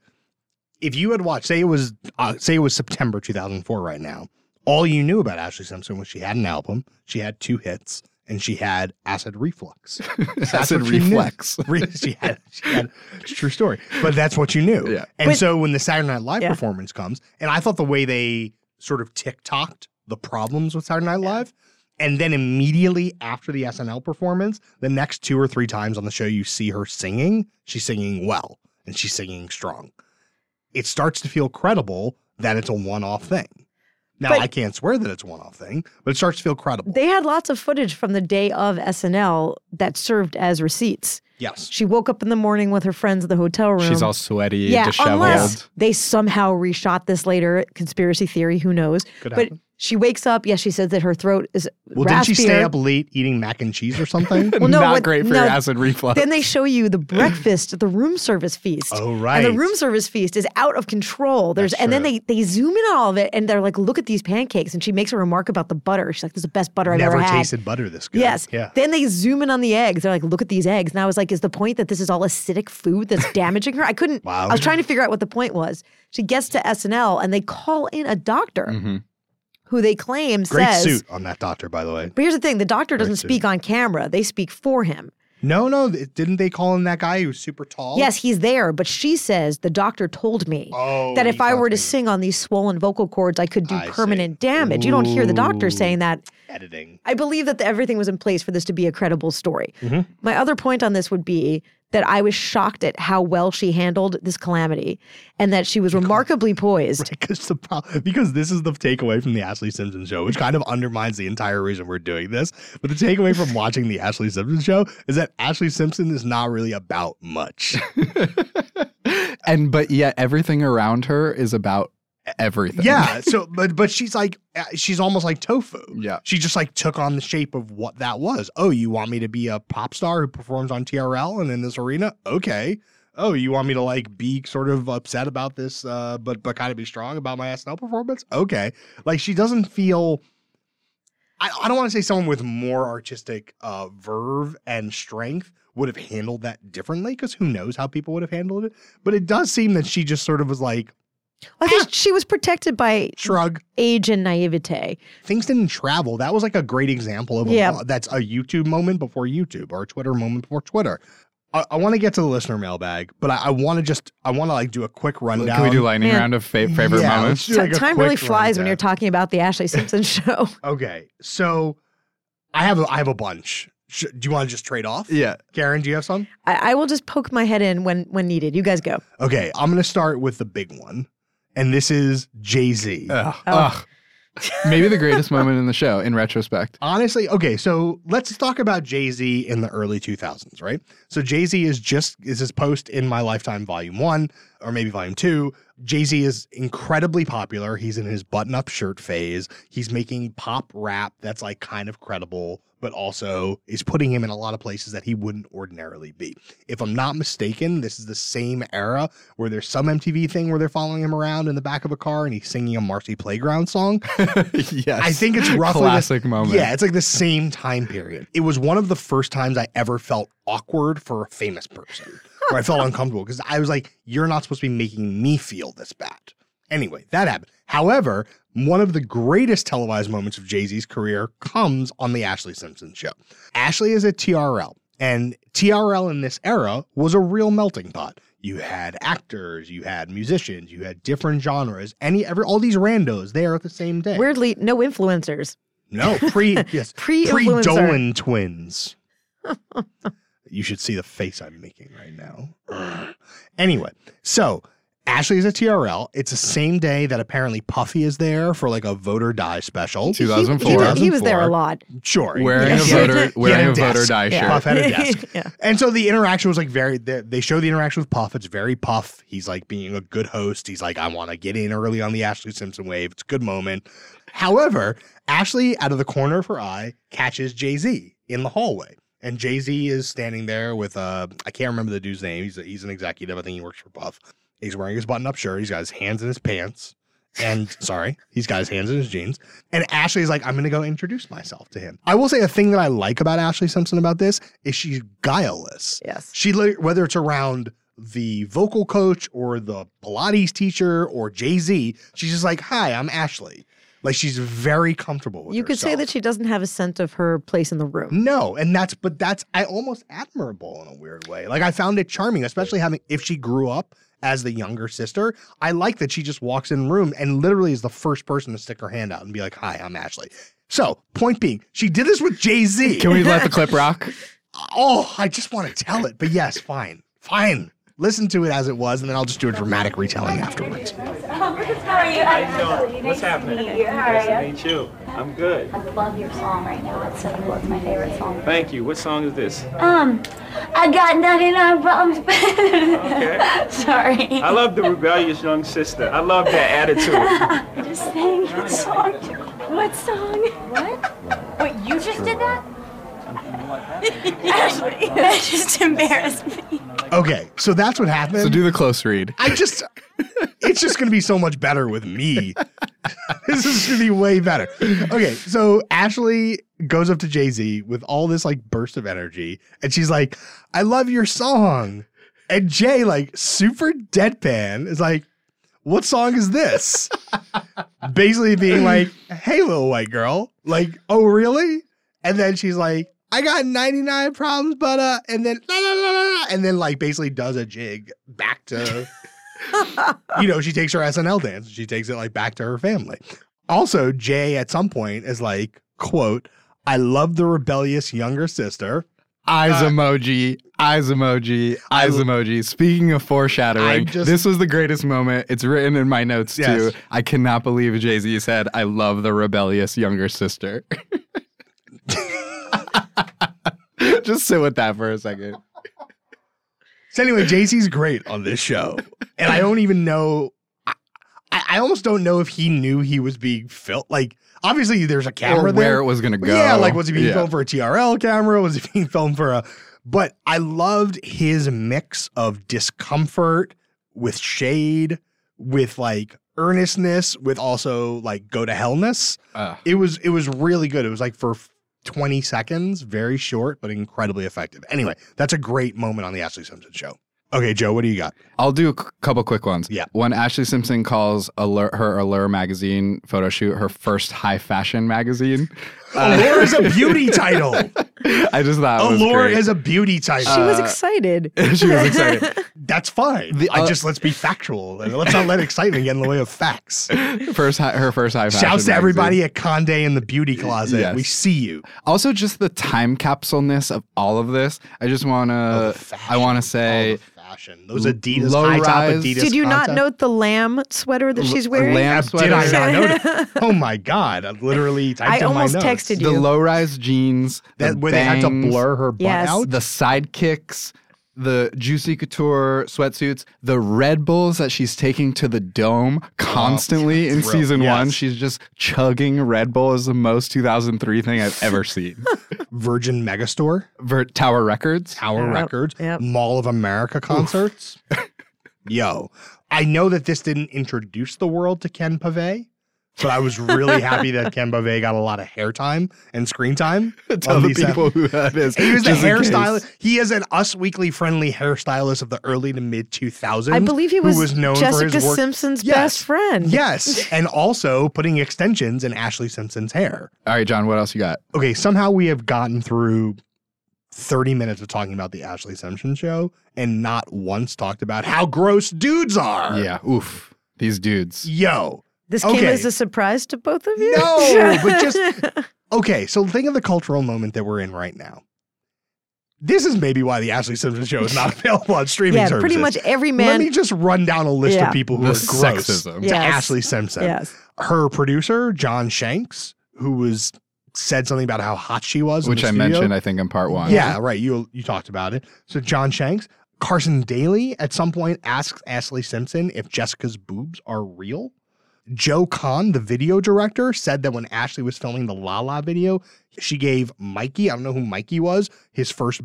if you had watched, say it was September 2004 right now, all you knew about Ashley Simpson was she had an album, she had 2 hits, and she had acid reflux. Acid reflex. She had true story. But that's what you knew. Yeah. And so when the Saturday Night Live performance comes, and I thought the way they sort of TikToked the problems with Saturday Night Live, and then immediately after the SNL performance, the next 2 or 3 times on the show you see her singing, she's singing well, and she's singing strong. It starts to feel credible that it's a one-off thing. Now, I can't swear that it's a one-off thing, but it starts to feel credible. They had lots of footage from the day of SNL that served as receipts. Yes. She woke up in the morning with her friends at the hotel room. She's all sweaty, disheveled. Unless they somehow reshot this later. Conspiracy theory, who knows? Could happen. She wakes up. Yes, she says that her throat is raspier. Didn't she stay up late eating mac and cheese or something? Well, no, Not great for your acid reflux. Then they show you the breakfast at the room service feast. Oh, right. And the room service feast is out of control. And then they zoom in on all of it, and they're like, look at these pancakes. And she makes a remark about the butter. She's like, this is the best butter I've ever had. Never tasted butter this good. Yes. Yeah. Then they zoom in on the eggs. They're like, look at these eggs. And I was like, is the point that this is all acidic food that's damaging her? I couldn't. Wow. I was trying to figure out what the point was. She gets to SNL, and they call in a doctor. Who they claim Great says... suit on that doctor, by the way. But here's the thing. The doctor doesn't speak on camera. They speak for him. No. Didn't they call in that guy who was super tall? Yes, he's there. But she says, the doctor told me that if I were to sing on these swollen vocal cords, I could do permanent damage. You don't hear the doctor saying that. Editing. I believe that everything was in place for this to be a credible story. My other point on this would be that I was shocked at how well she handled this calamity and that she was remarkably poised. Because this is the takeaway from the Ashley Simpson show, which kind of undermines the entire reason we're doing this. But the takeaway from watching the Ashley Simpson show is that Ashley Simpson is not really about much. But yet everything around her is about everything. Yeah. So, but she's like, she's almost like tofu. Yeah. She just like took on the shape of what that was. Oh, you want me to be a pop star who performs on TRL and in this arena? Okay. Oh, you want me to like be sort of upset about this, but kind of be strong about my SNL performance? Okay. Like she doesn't feel. I don't want to say someone with more artistic verve and strength would have handled that differently, because who knows how people would have handled it. But it does seem that she just sort of was like, I think she was protected by shrug, age, and naivete. Things didn't travel. That was like a great example of that's a YouTube moment before YouTube or a Twitter moment before Twitter. I want to get to the listener mailbag, but I want to like do a quick rundown. Can we do lightning round of favorite moments? Time really flies when you're talking about the Ashley Simpson show. Okay, so I have a bunch. Do you want to just trade off? Yeah. Karen, do you have some? I will just poke my head in when needed. You guys go. Okay, I'm going to start with the big one, and this is Jay-Z. Maybe the greatest moment in the show, in retrospect. Honestly, okay, so let's talk about Jay-Z in the early 2000s, right? So Jay-Z is his post in My Lifetime Volume 1, or maybe Volume 2. Jay-Z is incredibly popular. He's in his button-up shirt phase. He's making pop rap that's like kind of credible, but also is putting him in a lot of places that he wouldn't ordinarily be. If I'm not mistaken, this is the same era where there's some MTV thing where they're following him around in the back of a car and he's singing a Marcy Playground song. Yes. I think it's roughly classic moment. Yeah, it's like the same time period. It was one of the first times I ever felt awkward for a famous person, where I felt uncomfortable because I was like, you're not supposed to be making me feel this bad. Anyway, that happened. However, one of the greatest televised moments of Jay-Z's career comes on the Ashley Simpson show. Ashley is at TRL, and TRL in this era was a real melting pot. You had actors, you had musicians, you had different genres, all these randos there at the same day. Weirdly, no influencers. No, pre-Dolan twins. You should see the face I'm making right now. Anyway, so Ashley is at TRL. It's the same day that apparently Puffy is there for like a Vote or Die special. 2004. He was there a lot. Sure. Wearing a Vote or Die shirt. Puff had a desk. And so the interaction was like they show the interaction with Puff. It's very Puff. He's like being a good host. He's like, I want to get in early on the Ashley Simpson wave. It's a good moment. However, Ashley, out of the corner of her eye, catches Jay-Z in the hallway. And Jay-Z is standing there with, I can't remember the dude's name. He's an executive. I think he works for Puff. He's wearing his button-up shirt. He's got his hands in his pants. And, he's got his hands in his jeans. And Ashley's like, I'm going to go introduce myself to him. I will say a thing that I like about Ashley Simpson about this is she's guileless. Yes. Whether it's around the vocal coach or the Pilates teacher or Jay-Z, she's just like, hi, I'm Ashley. Like, she's very comfortable with You herself. could say that she doesn't have a sense of her place in the room. No, and that's I almost admirable in a weird way. Like, I found it charming, especially if she grew up as the younger sister. I like that she just walks in the room and literally is the first person to stick her hand out and be like, hi, I'm Ashley. So, point being, she did this with Jay-Z. Can we let the clip rock? Oh, I just want to tell it. But yes, fine. Listen to it as it was, and then I'll just do a dramatic retelling afterwards. How are you? How you doing? What's happening? Nice to meet you. I'm good. I love your song right now. It's so cool. It's my favorite song. Thank you. What song is this? I got 99 problems. Okay. Sorry. I love the rebellious young sister. I love that attitude. I just sang that song. What song? What? Wait, you just did that? Ashley, that just embarrassed me. Okay, so that's what happened. So do the close read. It's just going to be so much better with me. This is going to be way better. Okay, so Ashley goes up to Jay-Z with all this like burst of energy, and she's like, I love your song. And Jay, like super deadpan, is like, what song is this? Basically being like, hey, little white girl. Like, oh, really? And then she's like, I got 99 problems, but and then la, la, la, la, and then like basically does a jig back to, she takes her SNL dance. She takes it like back to her family. Also, Jay at some point is like, quote, I love the rebellious younger sister. Eyes emoji, eyes emoji, eyes emoji. Speaking of foreshadowing, this was the greatest moment. It's written in my notes too. I cannot believe Jay-Z said, I love the rebellious younger sister. Just sit with that for a second. So anyway, Jay-Z's great on this show. And I don't even know, I almost don't know if he knew he was being filmed. Like, obviously there's a camera or where it was going to go. Yeah, like was he being filmed for a TRL camera? Was he being filmed for a... But I loved his mix of discomfort with shade, with like earnestness, with also like go to hellness. It was really good. It was like for 20 seconds, very short, but incredibly effective. Anyway, that's a great moment on the Ashley Simpson show. Okay, Joe, what do you got? I'll do a couple quick ones. Yeah. When Ashley Simpson calls her Allure magazine photo shoot her first high fashion magazine. Allure is a beauty title. I just thought it was Allure great. is a beauty title. She was excited. She was excited. That's fine. Let's be factual. Let's not let excitement get in the way of facts. Her first high fashion Shouts to magazine. everybody at Conde in the beauty closet. Yes. We see you. Also, just the time capsule-ness of all of this. I just want to say fashion. Those Adidas, low high top rise. Adidas. Did you not concept. note the lamb sweater that she's wearing? Lamb sweater. Did I not note? Oh my God! I literally typed I in almost my notes. texted you. The low-rise jeans, That the where they had to bangs, blur her butt Yes. out. the sidekicks, the Juicy Couture sweatsuits, the Red Bulls that she's taking to the Dome constantly in thrill. season Yes. 1. She's just chugging Red Bull is the most 2003 thing I've ever seen. Virgin Megastore, Tower Records. Tower Records, Yep. Mall of America concerts. Yo, I know that this didn't introduce the world to Ken Pavey, but I was really happy that Ken Pavey got a lot of hair time and screen time. Tell the people who that is. He was the just in case. hairstylist. He is an Us Weekly friendly hairstylist of the early to mid 2000s. I believe he who was known for Jessica his work. Simpson's Yes. best friend. Yes, and also putting extensions in Ashley Simpson's hair. All right, John, what else you got? Okay, somehow we have gotten through 30 minutes of talking about the Ashley Simpson show and not once talked about how gross dudes are. Yeah, oof. These dudes. Yo. This came Okay. as a surprise to both of you? No, but just okay. So think of the cultural moment that we're in right now. This is maybe why the Ashley Simpson show is not available on streaming Yeah, services. pretty much every man. Let me just run down a list Yeah. of people who The are gross sexism. to Yes. Ashley Simpson. Yes. Her producer, John Shanks, who said something about how hot she was, in Which the I studio. mentioned, I think, in part 1. Yeah, right. You talked about it. So John Shanks, Carson Daly at some point asks Ashley Simpson if Jessica's boobs are real. Joe Kahn, the video director, said that when Ashley was filming the La La video, she gave Mikey, I don't know who Mikey was, his first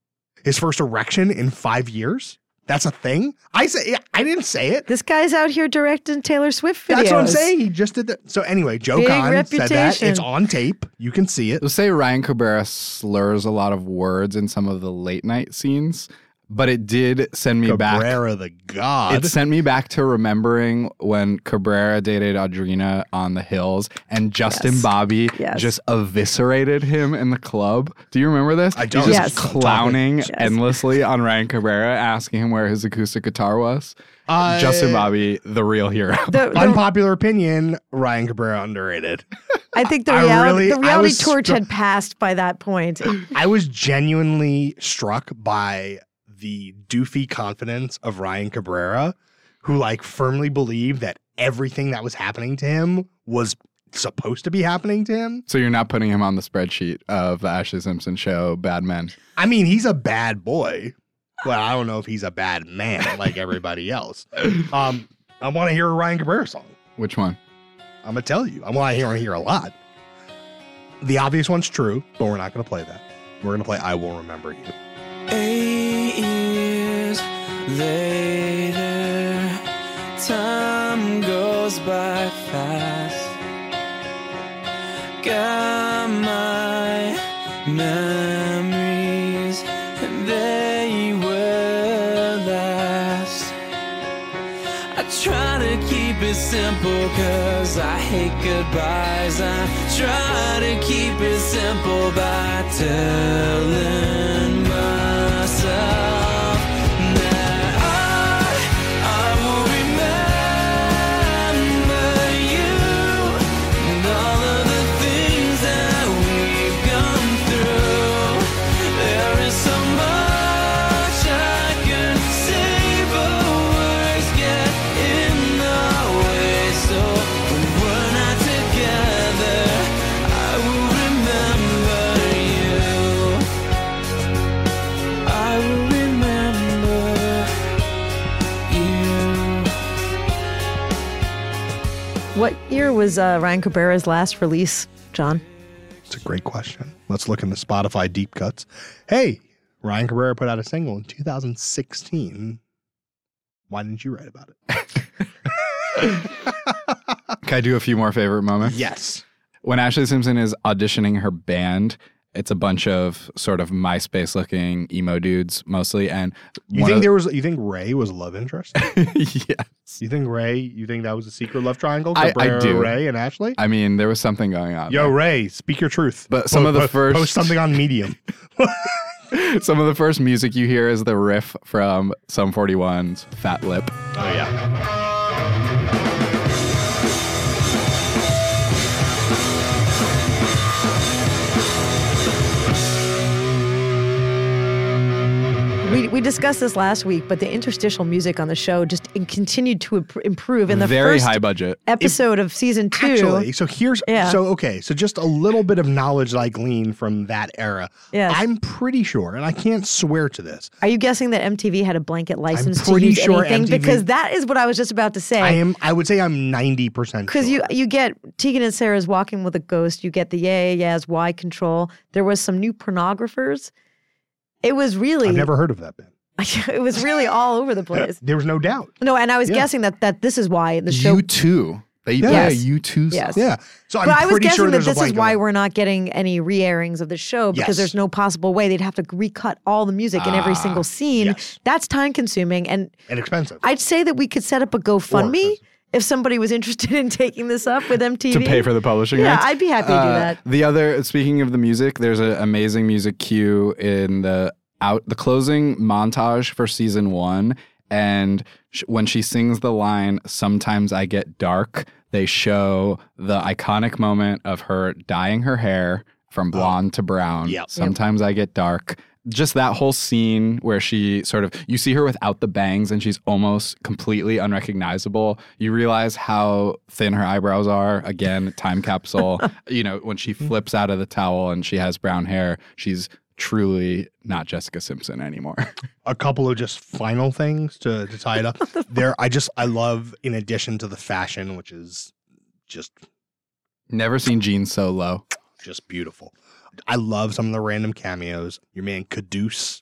erection in 5 years. That's a thing. I didn't say it. This guy's out here directing Taylor Swift videos. That's what I'm saying. He just did that. So anyway, Joe Big Kahn said that. reputation. It's on tape. You can see it. They'll say Ryan Cabrera slurs a lot of words in some of the late night scenes, but it did send me back. Cabrera the god. It sent me back to remembering when Cabrera dated Audrina on The Hills and Justin Yes. Bobby Yes. just eviscerated him in the club. Do you remember this? I don't. He's Yes. just clowning Yes. endlessly on Ryan Cabrera, asking him where his acoustic guitar was. Justin Bobby, the real hero. Unpopular opinion, Ryan Cabrera underrated. I think the I reality was torch struck- had passed by that point. I was genuinely struck by the doofy confidence of Ryan Cabrera, who firmly believed that everything that was happening to him was supposed to be happening to him. So you're not putting him on the spreadsheet of the Ashley Simpson show, Bad Men. I mean, he's a bad boy. Well, I don't know if he's a bad man like everybody else. I want to hear a Ryan Cabrera song. Which one? I'm going to tell you. I want to hear a lot. The obvious one's true, but we're not going to play that. We're going to play I Will Remember You. 8 years later, time goes by fast. Got my memories, and they will last. I try to keep it simple, cause I hate goodbyes. I try to keep it simple by telling myself that I will remember you and all of the things that we've gone through. There is so much I can say, but words get in the way. So when we're not together, I will remember you. I will remember you. What year was Ryan Cabrera's last release, John? It's a great question. Let's look in the Spotify deep cuts. Hey, Ryan Cabrera put out a single in 2016. Why didn't you write about it? Can I do a few more favorite moments? Yes. When Ashley Simpson is auditioning her band It's a bunch of sort of MySpace looking emo dudes mostly. And you think Ray was a love interest? Yes. You think that was a secret love triangle? I do. Ray and Ashley? I mean, there was something going on. Yo, there. Ray, speak your truth. But some of the first post something on Medium. Some of the first music you hear is the riff from Sum 41's Fat Lip. Oh yeah. We discussed this last week, but the interstitial music on the show just continued to improve in the very first high budget episode of season 2. Actually, so so just a little bit of knowledge that I gleaned from that era. Yes. I'm pretty sure, and I can't swear to this. Are you guessing that MTV had a blanket license I'm to pretty use sure anything? MTV Because that is what I was just about to say. I would say I'm 90% Because sure. you get Tegan and Sarah's Walking with a Ghost. You get the Yeahs, Y Control. There was some new pornographers. It was really... I've never heard of that band. It was really all over the place. There was no doubt. No, and I was guessing that this is why the show... U2. They play a U2 song. Yes. Yeah. So but I was guessing that this is why we're we're not getting any re-airings of the show because there's no possible way they'd have to recut all the music in every single scene. Yes. That's time consuming and expensive. I'd say that we could set up a GoFundMe if somebody was interested in taking this up with MTV. To pay for the publishing Yeah, rights? I'd be happy to do that. Speaking of the music, there's an amazing music cue in the closing montage for season 1. And when she sings the line, "Sometimes I get dark," they show the iconic moment of her dyeing her hair from blonde to brown. Yep. Sometimes I get dark. Just that whole scene where she you see her without the bangs and she's almost completely unrecognizable. You realize how thin her eyebrows are. Again, time capsule. When she flips out of the towel and she has brown hair, she's truly not Jessica Simpson anymore. A couple of just final things to tie it up. I love, in addition to the fashion, which is just... Never seen jeans so low. Just beautiful. I love some of the random cameos. Your man Caduce,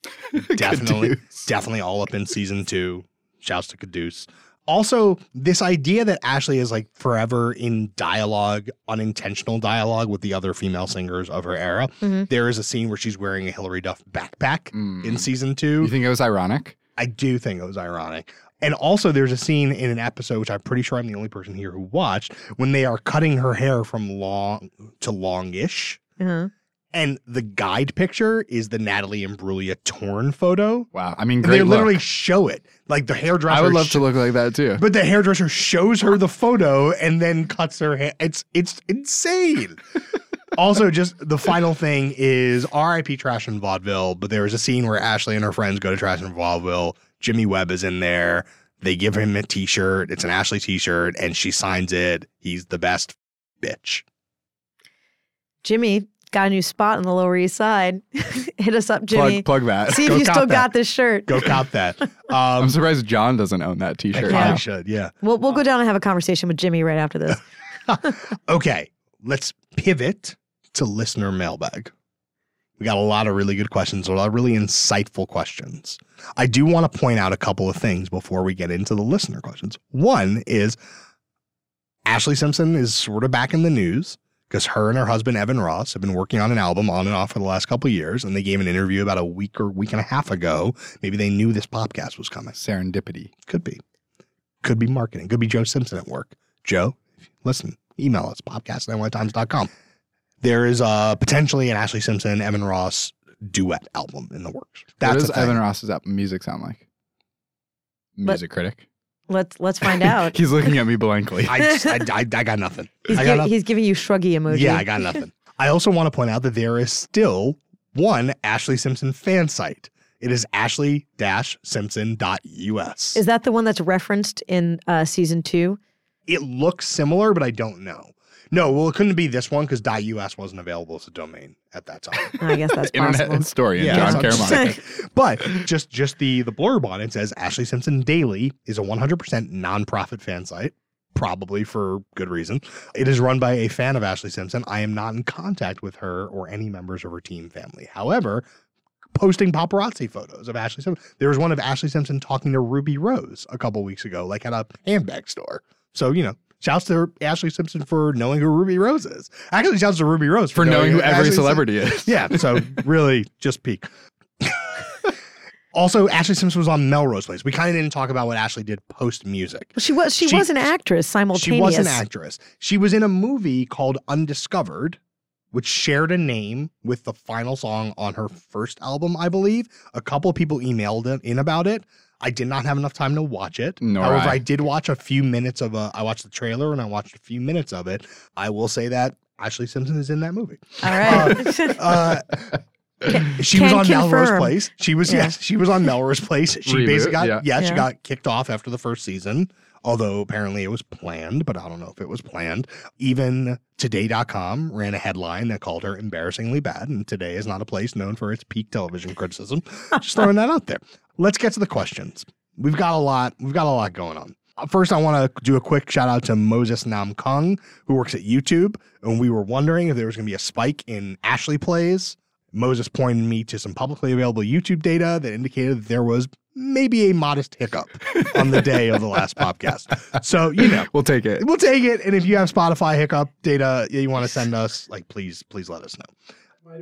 definitely all up in season 2. Shouts to Caduce. Also, this idea that Ashley is like forever in dialogue, unintentional dialogue with the other female singers of her era. Mm-hmm. There is a scene where she's wearing a Hilary Duff backpack in season 2. You think it was ironic? I do think it was ironic. And also there's a scene in an episode, which I'm pretty sure I'm the only person here who watched, when they are cutting her hair from long to longish. Uh-huh. And the guide picture is the Natalie Imbruglia torn photo. Wow. I mean, and great they look. literally show it. Like the hairdresser. I would love to look like that too. But the hairdresser shows her the photo and then cuts her hair. It's insane. Also, just the final thing is RIP Trash and Vaudeville. But there is a scene where Ashley and her friends go to Trash and Vaudeville. Jimmy Webb is in there. They give him a t-shirt. It's an Ashley t-shirt. And she signs it. He's the best bitch. Jimmy got a new spot on the Lower East Side. Hit us up, Jimmy. Plug that. See if you still got this shirt. Go cop that. I'm surprised John doesn't own that t-shirt. I should, yeah. We'll go down and have a conversation with Jimmy right after this. Okay, let's pivot to listener mailbag. We got a lot of really good questions, a lot of really insightful questions. I do want to point out a couple of things before we get into the listener questions. One is Ashley Simpson is sort of back in the news because her and her husband, Evan Ross, have been working on an album on and off for the last couple of years. And they gave an interview about a week or week and a half ago. Maybe they knew this podcast was coming. Serendipity. Could be. Could be marketing. Could be Joe Simpson at work. Joe, listen, email us, podcast@nytimes.com. There is potentially an Ashley Simpson, Evan Ross duet album in the works. What does Evan Ross's music sound like? Music critic. Let's find out. He's looking at me blankly. I got nothing. He's giving you shruggy emoji. Yeah, I got nothing. I also want to point out that there is still one Ashley Simpson fan site. It is ashley-simpson.us. Is that the one that's referenced in season 2? It looks similar, but I don't know. No, well, it couldn't be this one because .us wasn't available as a domain at that time. I guess that's Internet possible. historian John Caramon. But just the blurb on it says Ashley Simpson Daily is a 100% nonprofit fan site, probably for good reason. It is run by a fan of Ashley Simpson. I am not in contact with her or any members of her team family. However, posting paparazzi photos of Ashley Simpson. There was one of Ashley Simpson talking to Ruby Rose a couple weeks ago, like at a handbag store. So, Shouts to Ashley Simpson for knowing who Ruby Rose is. Actually, shouts to Ruby Rose for knowing who every celebrity is. Yeah, so really just peak. Also, Ashley Simpson was on Melrose Place. We kind of didn't talk about what Ashley did post-music. She was an actress simultaneous. She was an actress. She was in a movie called Undiscovered, which shared a name with the final song on her first album, I believe. A couple of people emailed in about it. I did not have enough time to watch it. However, I did watch a few minutes of I watched the trailer and I watched a few minutes of it. I will say that Ashley Simpson is in that movie. All right. She was on Melrose Place. She was she was on Melrose Place. She basically got she got kicked off after the first season, although apparently it was planned, but I don't know if it was planned. Even Today.com ran a headline that called her embarrassingly bad, and Today is not a place known for its peak television criticism. Just throwing that out there. Let's get to the questions. We've got a lot going on. First, I want to do a quick shout out to Moses Nam Kung, who works at YouTube, and we were wondering if there was going to be a spike in Ashley plays. Moses pointed me to some publicly available YouTube data that indicated that there was maybe a modest hiccup on the day of the last podcast. So, we'll take it. We'll take it. And if you have Spotify hiccup data you want to send us, please let us know.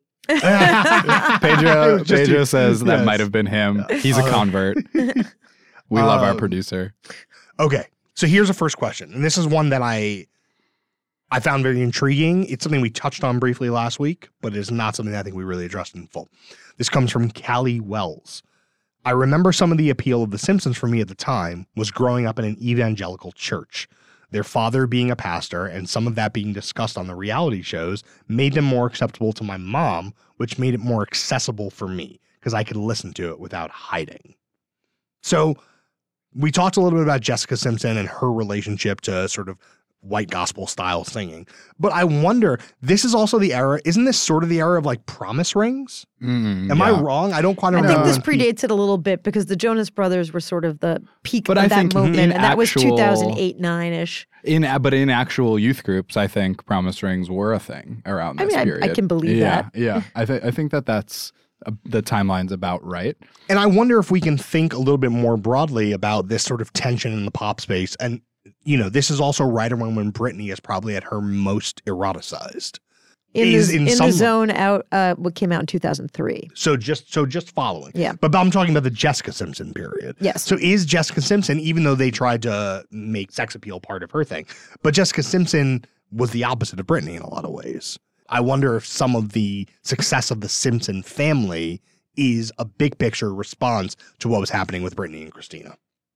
Pedro says that might have been him. He's a convert. We love our producer. Okay. So here's the first question. And this is one that I found very intriguing. It's something we touched on briefly last week, but it is not something I think we really addressed in full. This comes from Callie Wells. I remember some of the appeal of The Simpsons for me at the time was growing up in an evangelical church. Their father being a pastor and some of that being discussed on the reality shows made them more acceptable to my mom, which made it more accessible for me because I could listen to it without hiding. So we talked a little bit about Jessica Simpson and her relationship to sort of white gospel style singing. But I wonder, this is also the era, isn't this sort of the era of promise rings? Am I wrong? I don't quite remember. I think this predates it a little bit because the Jonas Brothers were sort of the peak of that movement. And that was 2008, 9-ish. But in actual youth groups, I think promise rings were a thing around this period. I can believe that. Yeah, I think that's the timeline's about right. And I wonder if we can think a little bit more broadly about this sort of tension in the pop space. And this is also right around when Britney is probably at her most eroticized. In the Zone out, what came out in 2003. So just following. Yeah. But I'm talking about the Jessica Simpson period. Yes. So is Jessica Simpson, even though they tried to make sex appeal part of her thing, but Jessica Simpson was the opposite of Britney in a lot of ways. I wonder if some of the success of the Simpson family is a big picture response to what was happening with Britney and Christina.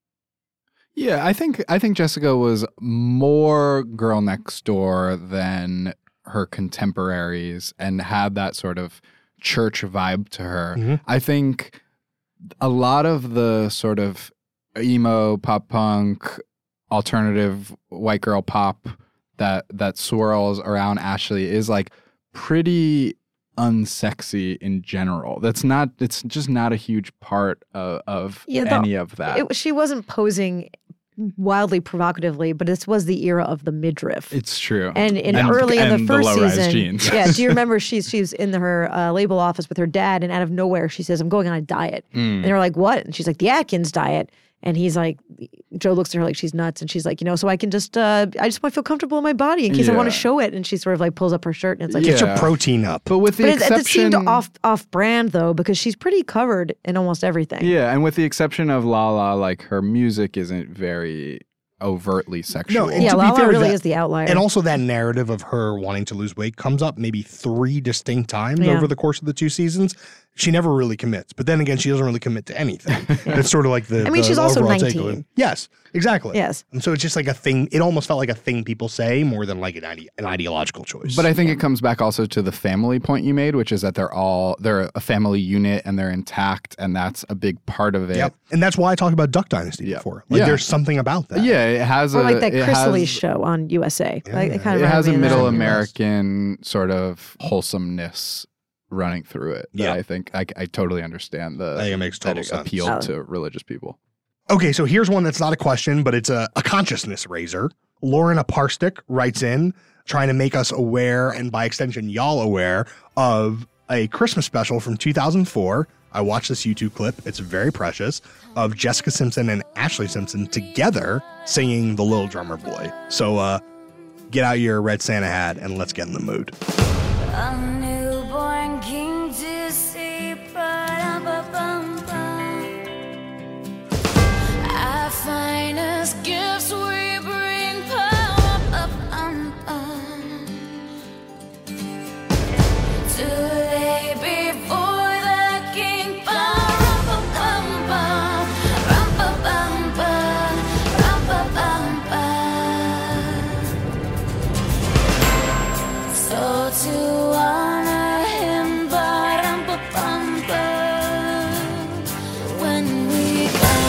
Yeah, I think Jessica was more girl next door than her contemporaries and had that sort of church vibe to her. Mm-hmm. I think a lot of the sort of emo, pop punk, alternative white girl pop that swirls around Ashley is pretty unsexy in general. It's just not a huge part of any of that. She wasn't posing wildly provocatively, but this was the era of the midriff. It's true. And early in the first season, jeans. Yeah. Do you remember she's in her label office with her dad, and out of nowhere she says, "I'm going on a diet," and they're like, "What?" And she's like, "The Atkins diet." And he's like, Joe looks at her like she's nuts, and she's like, so I can just, I just want to feel comfortable in my body in case I want to show it. And she sort of pulls up her shirt, and it's like, get your protein up. But with the exception, it seemed off brand though, because she's pretty covered in almost everything. Yeah, and with the exception of Lala, her music isn't very overtly sexual. No, Lala really is the outlier. And also that narrative of her wanting to lose weight comes up maybe 3 distinct times over the course of the 2 seasons. She never really commits. But then again, she doesn't really commit to anything. It's sort of like the she's also 19. Takeaway. Yes, exactly. Yes. And so it's just like a thing. It almost felt like a thing people say more than like an ideological choice. But I think it comes back also to the family point you made, which is that they're a family unit and they're intact, and that's a big part of it. Yep. And that's why I talked about Duck Dynasty before. There's something about that. Yeah, it has like that Chrysalis show on USA. Yeah, it has a middle American sort of wholesomeness running through it. Yeah, I think I totally understand I think it makes total sense. Appeal to religious people. Okay, so here's one that's not a question, but it's a consciousness raiser. Lauren Aparstick writes in trying to make us aware, and by extension, y'all aware, of a Christmas special from 2004. I watched this YouTube clip, it's very precious, of Jessica Simpson and Ashlee Simpson together singing The Little Drummer Boy. So get out your red Santa hat and let's get in the mood. A newborn king to see, our finest gifts we bring, to lay before the king. So to honor him, when we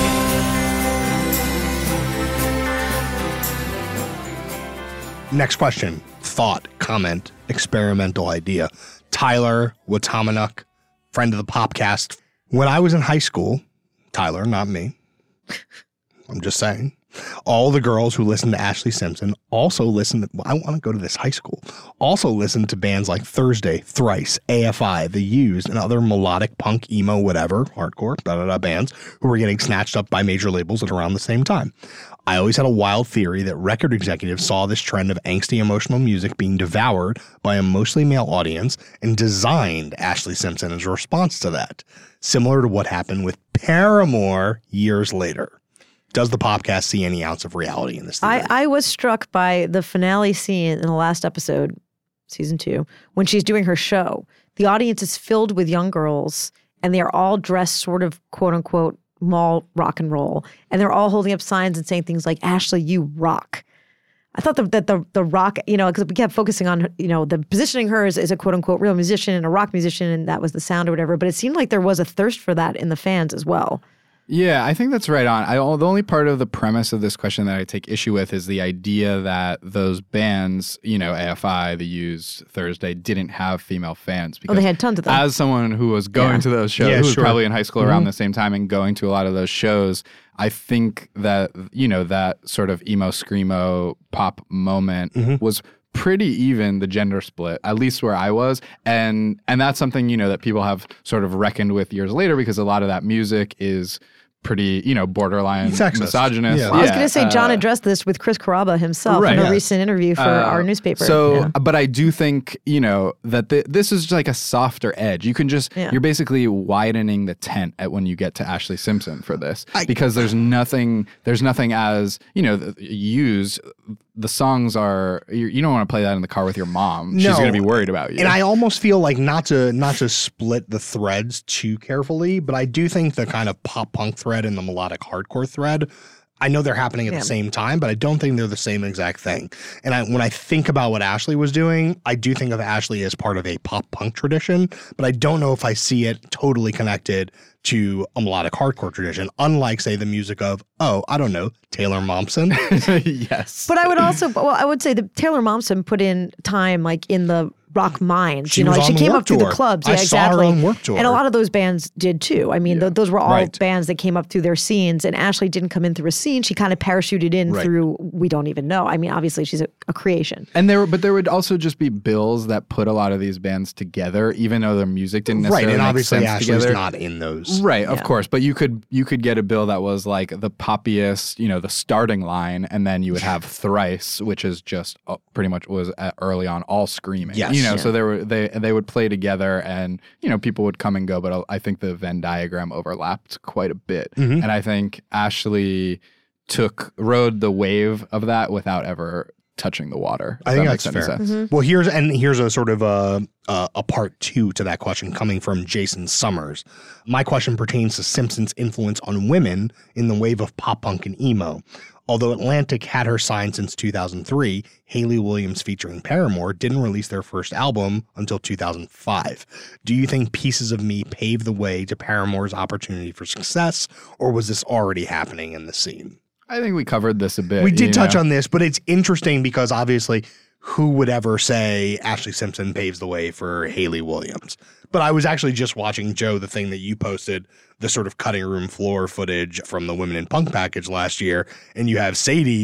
go. Next question. Thought, comment, experimental idea. Tyler Watamanuk, friend of the Popcast. When I was in high school, Tyler, not me, I'm just saying, all the girls who listened to Ashlee Simpson also listened to, I want to go to this high school, also listened to bands like Thursday, Thrice, AFI, The Used, and other melodic punk, emo, whatever, hardcore, bands who were getting snatched up by major labels at around the same time. I always had a wild theory that record executives saw this trend of angsty emotional music being devoured by a mostly male audience and designed Ashlee Simpson as a response to that, similar to what happened with Paramore years later. Does the Popcast see any ounce of reality in this theory? I was struck by the finale scene in the last episode, season 2, when she's doing her show. The audience is filled with young girls, and they are all dressed sort of, quote unquote, mall rock and roll. And they're all holding up signs and saying things like, Ashlee, you rock. I thought that the rock, because we kept focusing on, the positioning her as a quote unquote real musician and a rock musician, and that was the sound or whatever. But it seemed like there was a thirst for that in the fans as well. Yeah, I think that's right on. The only part of the premise of this question that I take issue with is the idea that those bands, AFI, The Used, Thursday, didn't have female fans. Because they had tons of them. As someone who was going to those shows, who was probably in high school around the same time and going to a lot of those shows, I think that, that sort of emo, screamo, pop moment was pretty even, the gender split, at least where I was. And that's something, that people have sort of reckoned with years later, because a lot of that music is pretty, borderline sexist. Misogynist. Yeah. Well, I was going to say, John addressed this with Chris Carrabba himself in a recent interview for our newspaper. So, but I do think, that this is like a softer edge. You can just, you're basically widening the tent at when you get to Ashlee Simpson for this, because there's nothing as, used. The songs are, you don't want to play that in the car with your mom. She's going to be worried about you. And I almost feel like not to split the threads too carefully, but I do think the kind of pop punk thread and the melodic hardcore thread, I know they're happening at the same time, but I don't think they're the same exact thing. And when I think about what Ashlee was doing, I do think of Ashlee as part of a pop punk tradition, but I don't know if I see it totally connected to a melodic hardcore tradition, unlike, say, the music of, Taylor Momsen. Yes. But I would say that Taylor Momsen put in time, like, in the rock mines. She came up through the clubs. I saw her on work tour. And a lot of those bands did too. I mean, those were all bands that came up through their scenes. And Ashlee didn't come in through a scene. She kind of parachuted in through, we don't even know. I mean, obviously she's a creation. And there would also just be bills that put a lot of these bands together, even though their music didn't necessarily and make obviously sense Ashlee's together. not in those. Right, of course. But you could get a bill that was like the poppiest, the starting line, and then you would have Thrice, which is just pretty much was early on all screaming. Yes. So they would play together, and people would come and go, but I think the Venn diagram overlapped quite a bit. And I think Ashlee rode the wave of that without ever touching the water. I think that's fair. Well, here's a sort of a part 2 to that question coming from Jason Summers. My question pertains to Simpson's influence on women in the wave of pop punk and emo. Although Atlantic had her signed since 2003, Hayley Williams featuring Paramore didn't release their first album until 2005. Do you think Pieces of Me paved the way to Paramore's opportunity for success, or was this already happening in the scene? I think we covered this a bit. We did touch on this, but it's interesting because obviously who would ever say Ashlee Simpson paves the way for Hayley Williams? But I was actually just watching, Joe, the thing that you posted, the sort of cutting room floor footage from the Women in Punk package last year, and you have Sadie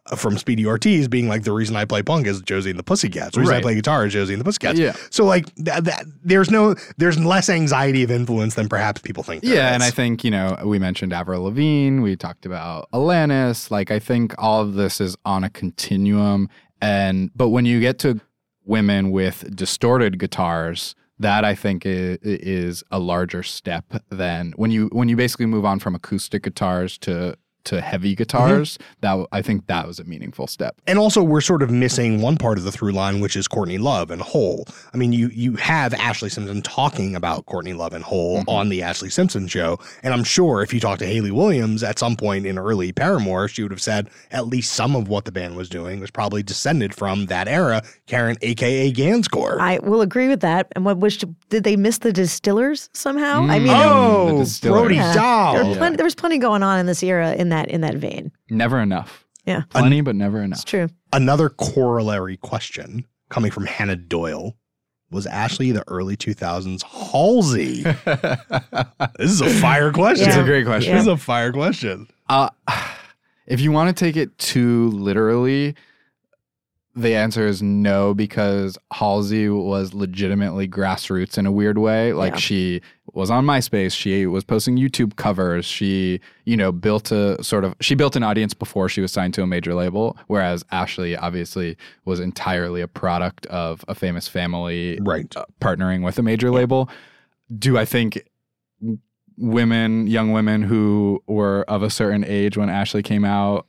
from Speedy Ortiz being like, the reason I play punk is Josie and the Pussycats. The reason I play guitar is Josie and the Pussycats. Yeah. So like there's less anxiety of influence than perhaps people think there is. And I think, we mentioned Avril Lavigne, we talked about Alanis. Like, I think all of this is on a continuum. But when you get to women with distorted guitars, that I think is a larger step than when you basically move on from acoustic guitars to heavy guitars. That I think that was a meaningful step. And also we're sort of missing one part of the through line, which is Courtney Love and Hole. I mean, you have Ashlee Simpson talking about Courtney Love and Hole on the Ashlee Simpson show. And I'm sure if you talk to Hayley Williams at some point in early Paramore, she would have said at least some of what the band was doing was probably descended from that era, Karen, a.k.a. Ganscore. I will agree with that. And did they miss the Distillers somehow? I mean, Brody Dahl. There was plenty going on in this era in that vein. Never enough. Yeah. Plenty, but never enough. It's true. Another corollary question coming from Hannah Doyle. Was Ashlee the early 2000s Halsey? This is a fire question. It's a great question. This is a fire question. If you want to take it too literally, the answer is no, because Halsey was legitimately grassroots in a weird way. Like she was on MySpace. She was posting YouTube covers. She, built an audience before she was signed to a major label. Whereas Ashlee obviously was entirely a product of a famous family partnering with a major label. Do I think young women who were of a certain age when Ashlee came out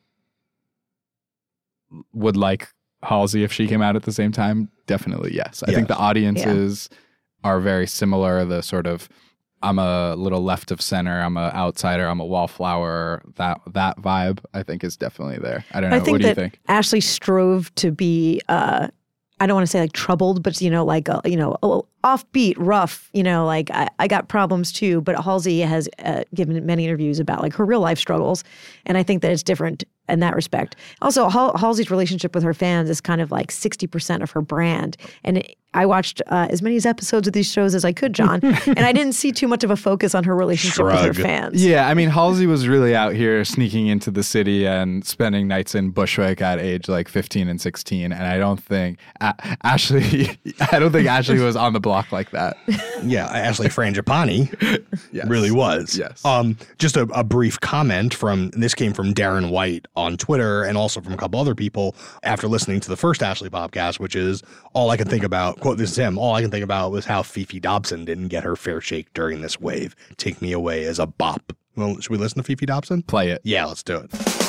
would like Halsey if she came out at the same time? Definitely yes. I think the audiences are very similar. The sort of, I'm a little left of center, I'm an outsider, I'm a wallflower, that vibe I think is definitely there. I don't know. What do you think? Ashlee strove to be I don't want to say like troubled, but offbeat, rough, I got problems too. But Halsey has given many interviews about like her real life struggles. And I think that it's different in that respect. Also, Halsey's relationship with her fans is kind of like 60% of her brand. And I watched as many episodes of these shows as I could, John, and I didn't see too much of a focus on her relationship with her fans. Yeah, I mean, Halsey was really out here sneaking into the city and spending nights in Bushwick at age like 15 and 16. And I don't think Ashlee was on the block like that. Yeah, Ashlee Frangipani really was. Yes. Just a brief comment this came from Darren White on Twitter and also from a couple other people after listening to the first Ashlee podcast, which is all I can think about. Quote, this is him. All I can think about was how Fifi Dobson didn't get her fair shake during this wave. Take Me Away as a bop. Well, should we listen to Fifi Dobson? Play it. Yeah, let's do it.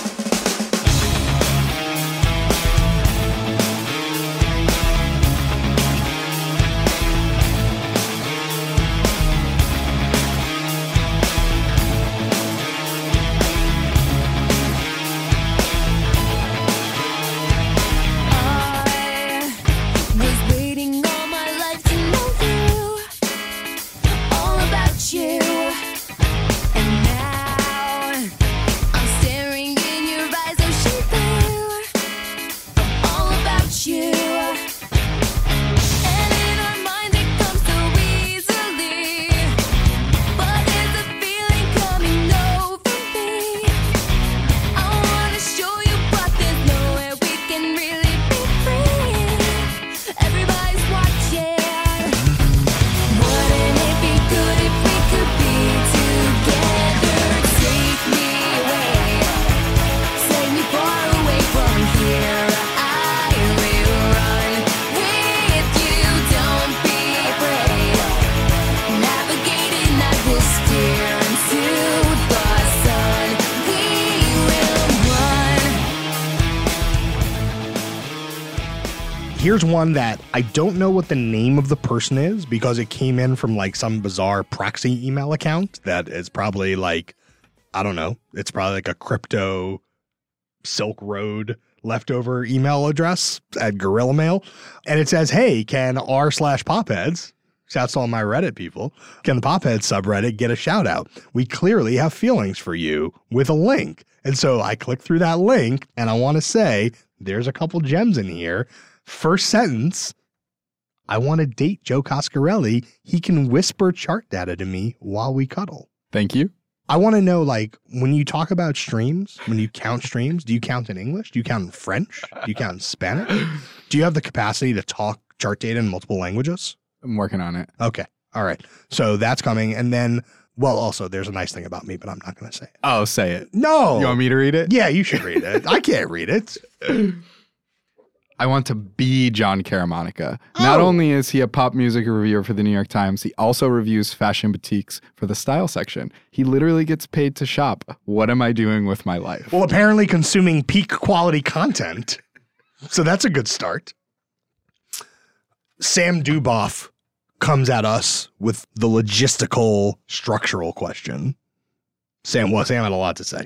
Here's one that I don't know what the name of the person is because it came in from like some bizarre proxy email account that is probably like, I don't know. It's probably like a crypto Silk Road leftover email address at Gorilla Mail. And it says, hey, can r/popheads, shouts to all my Reddit people, can the Popheads subreddit get a shout out? We clearly have feelings for you with a link. And so I clicked through that link and I want to say there's a couple gems in here. First sentence, I want to date Joe Coscarelli. He can whisper chart data to me while we cuddle. Thank you. I want to know, like, when you talk about streams, when you count streams, do you count in English? Do you count in French? Do you count in Spanish? Do you have the capacity to talk chart data in multiple languages? I'm working on it. Okay. All right. So that's coming. And then, well, also, there's a nice thing about me, but I'm not going to say it. Oh, say it. No. You want me to read it? Yeah, you should read it. I can't read it. I want to be John Caramonica. Not only is he a pop music reviewer for the New York Times, he also reviews fashion boutiques for the style section. He literally gets paid to shop. What am I doing with my life? Well, apparently consuming peak quality content. So that's a good start. Sam Duboff comes at us with the logistical structural question. Sam had a lot to say.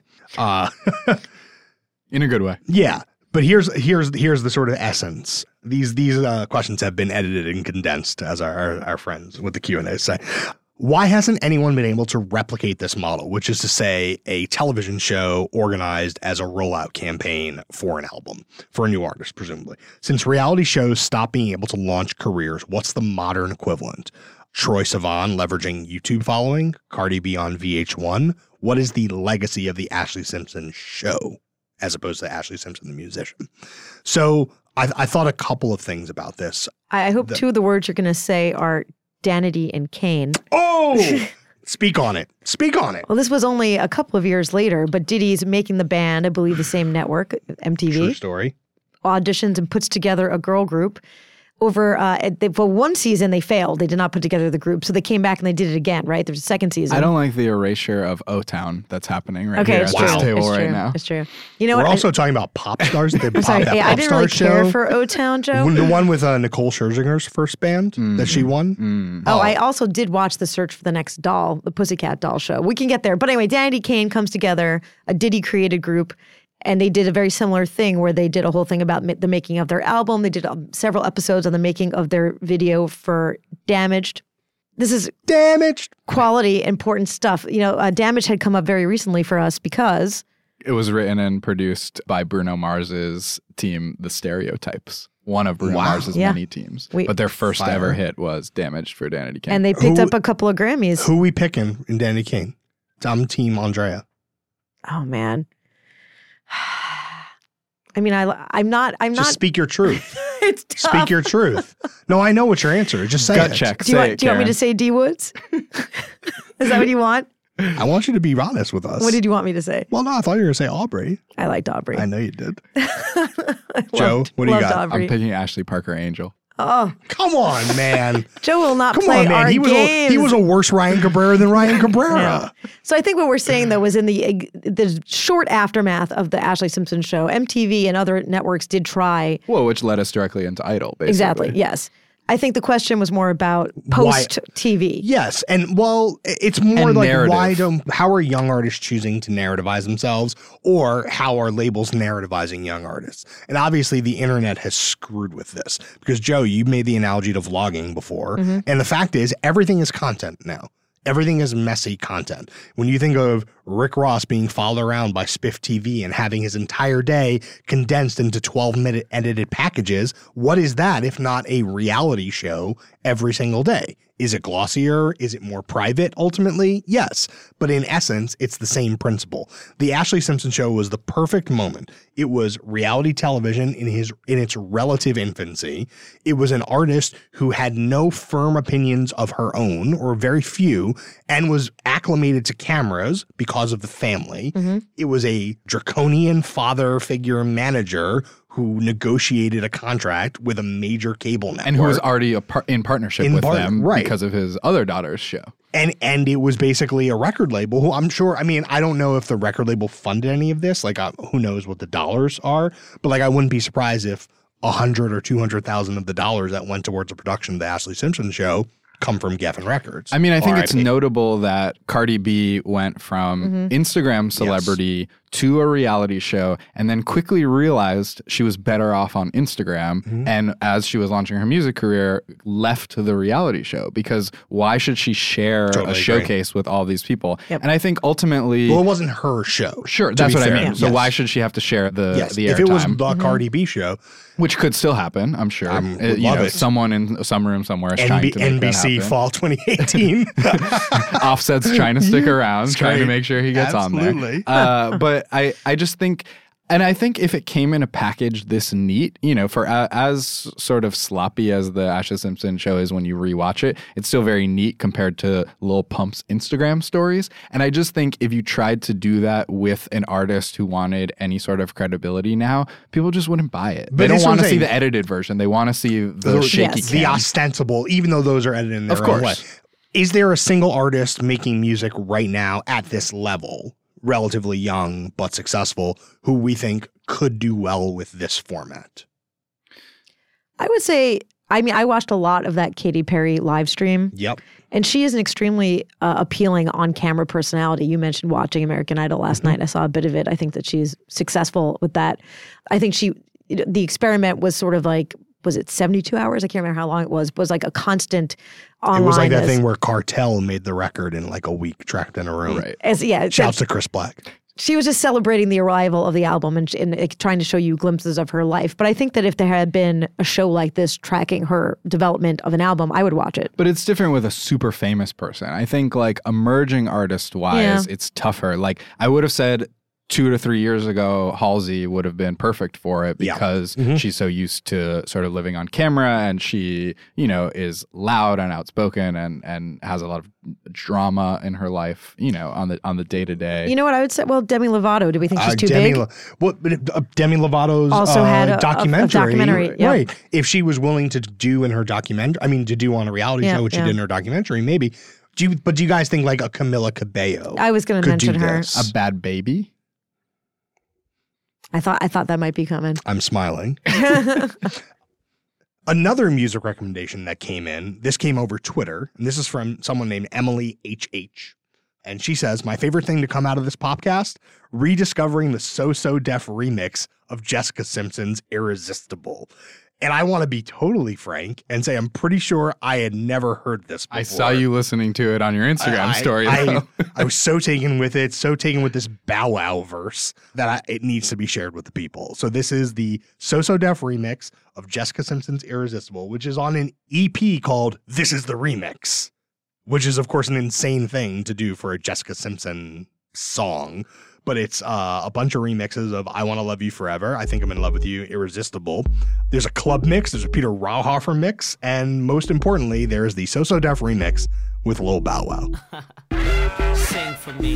In a good way. Yeah. But here's the sort of essence. These questions have been edited and condensed, as our friends with the Q&A say. Why hasn't anyone been able to replicate this model, which is to say a television show organized as a rollout campaign for an album, for a new artist, presumably? Since reality shows stopped being able to launch careers, what's the modern equivalent? Troye Sivan leveraging YouTube following? Cardi B on VH1? What is the legacy of the Ashlee Simpson show, as opposed to Ashlee Simpson, the musician? So I thought a couple of things about this. I hope two of the words you're going to say are Danity and Kane. Oh, speak on it. Speak on it. Well, this was only a couple of years later, but Diddy's making the band, I believe the same network, MTV. True story. Auditions and puts together a girl group. For one season, they failed. They did not put together the group. So they came back and they did it again, right? There's a second season. I don't like the erasure of O-Town that's happening right here it's at true. this table It's right true. now. It's true. You know We're what? also talking about pop stars. That I'm sorry. I didn't really care for O-Town, Joe. The one with Nicole Scherzinger's first band that she won. Oh, I also did watch The Search for the Next Doll, the Pussycat Doll show. We can get there. But anyway, Danity Kane comes together, a Diddy-created group, and they did a very similar thing where they did a whole thing about the making of their album. They did several episodes on the making of their video for Damaged. This is Damaged. Quality, important stuff. You know, Damaged had come up very recently for us because it was written and produced by Bruno Mars's team, The Stereotypes. One of Bruno Mars's many teams. But their first ever hit was Damaged for Danity Kane. And they picked up a couple of Grammys. Who we picking in Danity Kane? I'm Team Andrea. Oh, man. I mean, I'm not. Just speak your truth. It's tough. Speak your truth. No, I know what your answer is. Just say Gut it. check. Do you want me to say D Woods? Is that what you want? I want you to be honest with us. What did you want me to say? Well, no, I thought you were going to say Aubrey. I liked Aubrey. I know you did. Joe, what do you got? Aubrey. I'm picking Ashley Parker Angel. Oh, come on, man! Joe will not come play on, man. our He was a worse Ryan Cabrera than Ryan Cabrera. No. So I think what we're saying though was in the short aftermath of the Ashlee Simpson show, MTV and other networks did try. Well, which led us directly into Idol, basically. Exactly. Yes. I think the question was more about post TV. Yes, and well, it's more like narrative. how are young artists choosing to narrativize themselves, or how are labels narrativizing young artists? And obviously, the internet has screwed with this because Joe, you made the analogy to vlogging before, and the fact is, everything is content now. Everything is messy content. When you think of Rick Ross being followed around by Spiff TV and having his entire day condensed into 12-minute edited packages, what is that if not a reality show every single day? Is it glossier? Is it more private ultimately? Yes. But in essence, it's the same principle. The Ashlee Simpson show was the perfect moment. It was reality television in its relative infancy. It was an artist who had no firm opinions of her own, or very few, and was acclimated to cameras because of the family. It was a draconian father figure manager who negotiated a contract with a major cable network. And who was already in partnership with them because of his other daughter's show. And it was basically a record label who I'm sure, I mean, I don't know if the record label funded any of this. Like, who knows what the dollars are. But, like, I wouldn't be surprised if 100 or 200,000 of the dollars that went towards the production of the Ashlee Simpson show come from Geffen Records. I mean, I think it's notable that Cardi B went from Instagram celebrity to a reality show and then quickly realized she was better off on Instagram. Mm-hmm. And as she was launching her music career, left the reality show because why should she share Totally a agree. showcase with all these people? Yep. And I think ultimately, Well, it wasn't her show. sure, to that's be what I fair. mean. So Yes. why should she have to share the Yes. the If it was airtime? the Cardi B show, Which could still happen, I'm sure. would love it. Someone in some room somewhere is trying to make NBC that happen. Fall 2018. Offset's trying to stick around, trying to great. make sure he gets Absolutely. on there. But I just think, and I think if it came in a package this neat, for as sort of sloppy as the Ashley Simpson show is when you rewatch it, it's still very neat compared to Lil Pump's Instagram stories. And I just think if you tried to do that with an artist who wanted any sort of credibility now, people just wouldn't buy it. But They don't that's what want I'm to see saying. the edited version. They want to see the shaky the cam. ostensible, even though those are edited in their Of own way. course. Is there a single artist making music right now at this level, relatively young but successful, who we think could do well with this format? I would say, I watched a lot of that Katy Perry live stream. Yep. And she is an extremely appealing on-camera personality. You mentioned watching American Idol last night. I saw a bit of it. I think that she's successful with that. I think the experiment was sort of like, was it 72 hours? I can't remember how long it was like a constant online. It was like that thing where Cartel made the record in like a week, trapped in a room. Right. Shouts to Chris Black. She was just celebrating the arrival of the album and trying to show you glimpses of her life. But I think that if there had been a show like this tracking her development of an album, I would watch it. But it's different with a super famous person. I think like emerging artist wise, it's tougher. Like I would have said 2 to 3 years ago, Halsey would have been perfect for it because she's so used to sort of living on camera and she, is loud and outspoken and has a lot of drama in her life, on the day to day. You know what I would say? Well, Demi Lovato, do we think she's too big? Demi Lovato's also had a documentary. Yep. Right. If she was willing to do in her documentary, to do on a reality show, which she did in her documentary, maybe. Do you guys think like a Camila Cabello? I was going to mention her. A Bad Baby? I thought that might be coming. I'm smiling. Another music recommendation that came in, this came over Twitter, and this is from someone named Emily HH. And she says, my favorite thing to come out of this podcast, rediscovering the So So Def remix of Jessica Simpson's Irresistible. And I want to be totally frank and say I'm pretty sure I had never heard this before. I saw you listening to it on your Instagram story. I was so taken with it, so taken with this Bow Wow verse that it needs to be shared with the people. So this is the So So Def remix of Jessica Simpson's Irresistible, which is on an EP called This Is the Remix, which is, of course, an insane thing to do for a Jessica Simpson song. But it's a bunch of remixes of I Want to Love You Forever, I Think I'm in Love with You, Irresistible. There's a club mix, there's a Peter Rauhofer mix, and most importantly, there's the So So Def remix with Lil Bow Wow. Sing for me.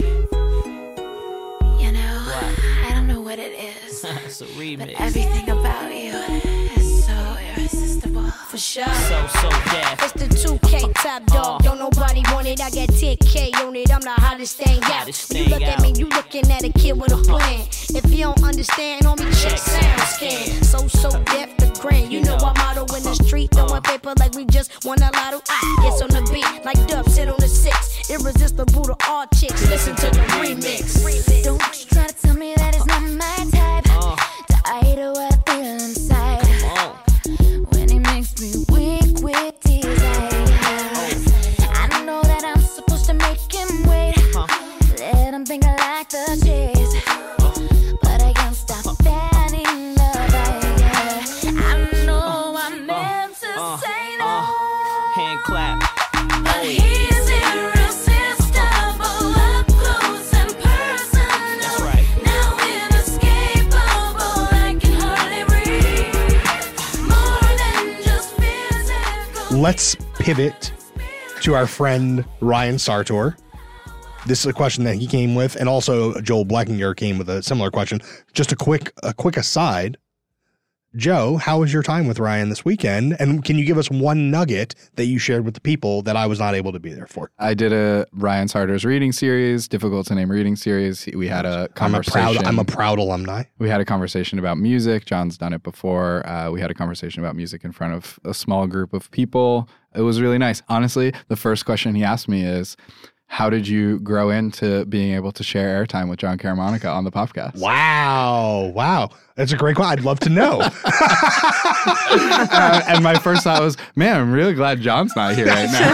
You know, I don't know what it is, It's a remix. but everything about you is so irresistible. For sure. So deaf. It's the 2K top dog. Don't nobody want it. I got 10K on it. I'm the hottest thing out. You look at me, you looking at a kid with a plan. If you don't understand, on me, check sound scan. So deaf the grand. You know our motto in the street. Throwing paper like we just won a lotto. It's on the beat like Dub sit on the 6. Irresistible to all chicks. Listen to the remix. Don't you try to tell me that it's not my type. To idle what I feel inside. When he makes me weak with desire. I know that I'm supposed to make him wait. Let him think I like the chase. But I can't stop fanning the fire. I know I'm meant to say no. Hand clap. But he's irresistible, up close and personal. That's right. Now inescapable, I can hardly breathe. More than just physical. Let's pivot to our friend Ryan Sartor. This is a question that he came with, and also Joel Blackinger came with a similar question. Just a quick aside. Joe, how was your time with Ryan this weekend? And can you give us one nugget that you shared with the people that I was not able to be there for? I did a Ryan Sartor's reading series, difficult to name reading series. We had a conversation. I'm a proud alumni. We had a conversation about music. John's done it before. We had a conversation about music in front of a small group of people. It was really nice. Honestly, the first question he asked me is, how did you grow into being able to share airtime with John Caramanica on the podcast? Wow. That's a great question. I'd love to know. And my first thought was, man, I'm really glad John's not here right now.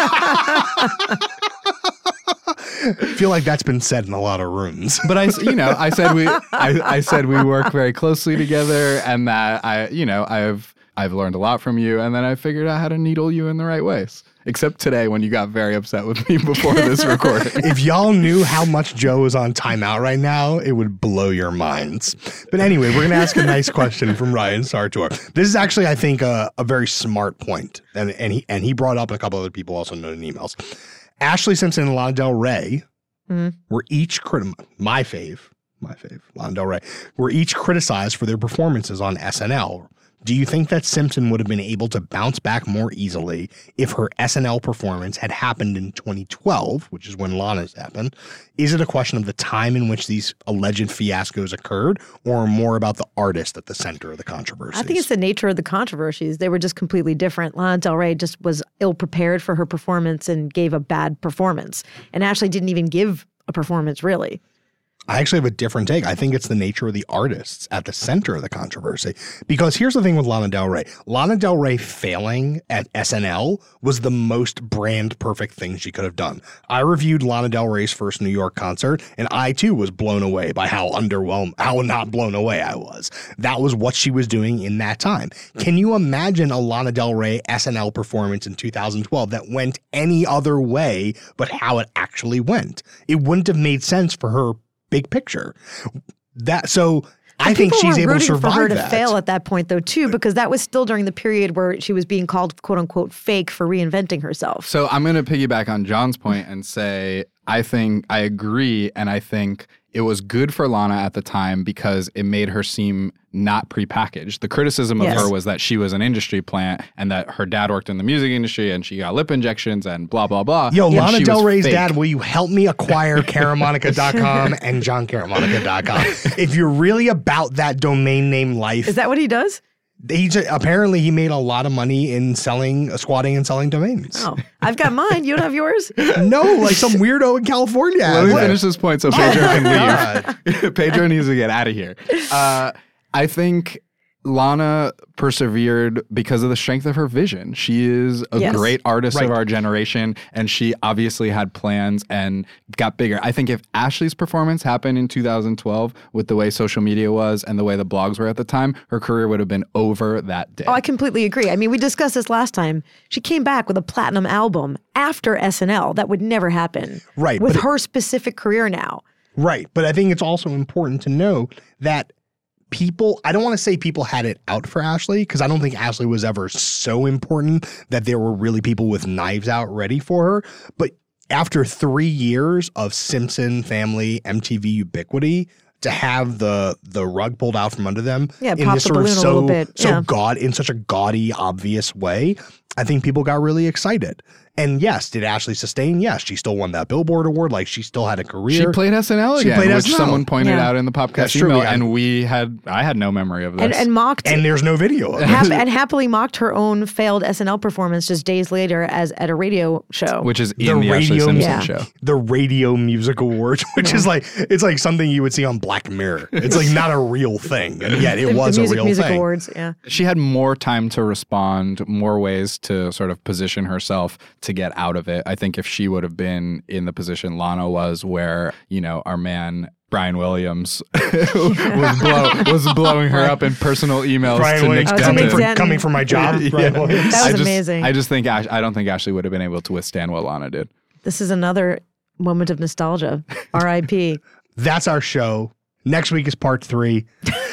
I feel like that's been said in a lot of rooms. But I said we work very closely together, and that I've learned a lot from you, and then I figured out how to needle you in the right ways. Except today when you got very upset with me before this recording. If y'all knew how much Joe is on timeout right now, it would blow your minds. But anyway, we're going to ask a nice question from Ryan Sartor. This is actually, I think, a very smart point. And he brought up, and a couple other people also noted in emails. Ashlee Simpson and Lana Del Rey were each my fave, Lana Del Rey, were each criticized for their performances on SNL. Do you think that Simpson would have been able to bounce back more easily if her SNL performance had happened in 2012, which is when Lana's happened? Is it a question of the time in which these alleged fiascos occurred, or more about the artist at the center of the controversy? I think it's the nature of the controversies. They were just completely different. Lana Del Rey just was ill-prepared for her performance and gave a bad performance. And Ashlee didn't even give a performance, really. I actually have a different take. I think it's the nature of the artists at the center of the controversy. Because here's the thing with Lana Del Rey. Lana Del Rey failing at SNL was the most brand perfect thing she could have done. I reviewed Lana Del Rey's first New York concert, and I too was blown away by how not blown away I was. That was what she was doing in that time. Can you imagine a Lana Del Rey SNL performance in 2012 that went any other way but how it actually went? It wouldn't have made sense for her big picture. I think she's able to survive for her that. to fail at that point, though, too, because that was still during the period where she was being called, quote unquote, fake for reinventing herself. So I'm going to piggyback on John's point and say, I think I agree. And I think it was good for Lana at the time because it made her seem not prepackaged. The criticism of her was that she was an industry plant and that her dad worked in the music industry and she got lip injections and blah, blah, blah. Yo, Lana Del Rey's dad, will you help me acquire Caramanica.com and JohnCaramanica.com? If you're really about that domain name life. Is that what he does? Apparently he made a lot of money in squatting and selling domains. Oh, I've got mine. You don't have yours? No, like some weirdo in California. Let me finish this point so Pedro can leave. Pedro needs to get out of here. I think Lana persevered because of the strength of her vision. She is a great artist of our generation, and she obviously had plans and got bigger. I think if Ashlee's performance happened in 2012 with the way social media was and the way the blogs were at the time, her career would have been over that day. Oh, I completely agree. I mean, we discussed this last time. She came back with a platinum album after SNL. That would never happen. Right. With her specific career now. Right. But I think it's also important to know that I don't want to say people had it out for Ashlee, because I don't think Ashlee was ever so important that there were really people with knives out ready for her. But after 3 years of Simpson family MTV ubiquity, to have the rug pulled out from under them in this sort of in such a gaudy, obvious way, I think people got really excited. And yes, did Ashlee sustain? Yes, she still won that Billboard Award. Like, she still had a career. She played SNL again, which someone pointed out in the Popcast email, and I had no memory of this. And mocked. And there's no video of it. And happily mocked her own failed SNL performance just days later at a radio show. Which is in the Ashlee Simpson show. The Radio Music Awards, which is it's like something you would see on Black Mirror. It's like not a real thing. And yet it was a real music thing. Awards, yeah. She had more time to respond, more ways to sort of position herself to get out of it. I think if she would have been in the position Lana was, where, our man Brian Williams was blowing her up in personal emails Brian to Williams Nick coming for my job. Brian Williams. That was amazing. I don't think Ashlee would have been able to withstand what Lana did. This is another moment of nostalgia. R.I.P. That's our show. Next week is part 3.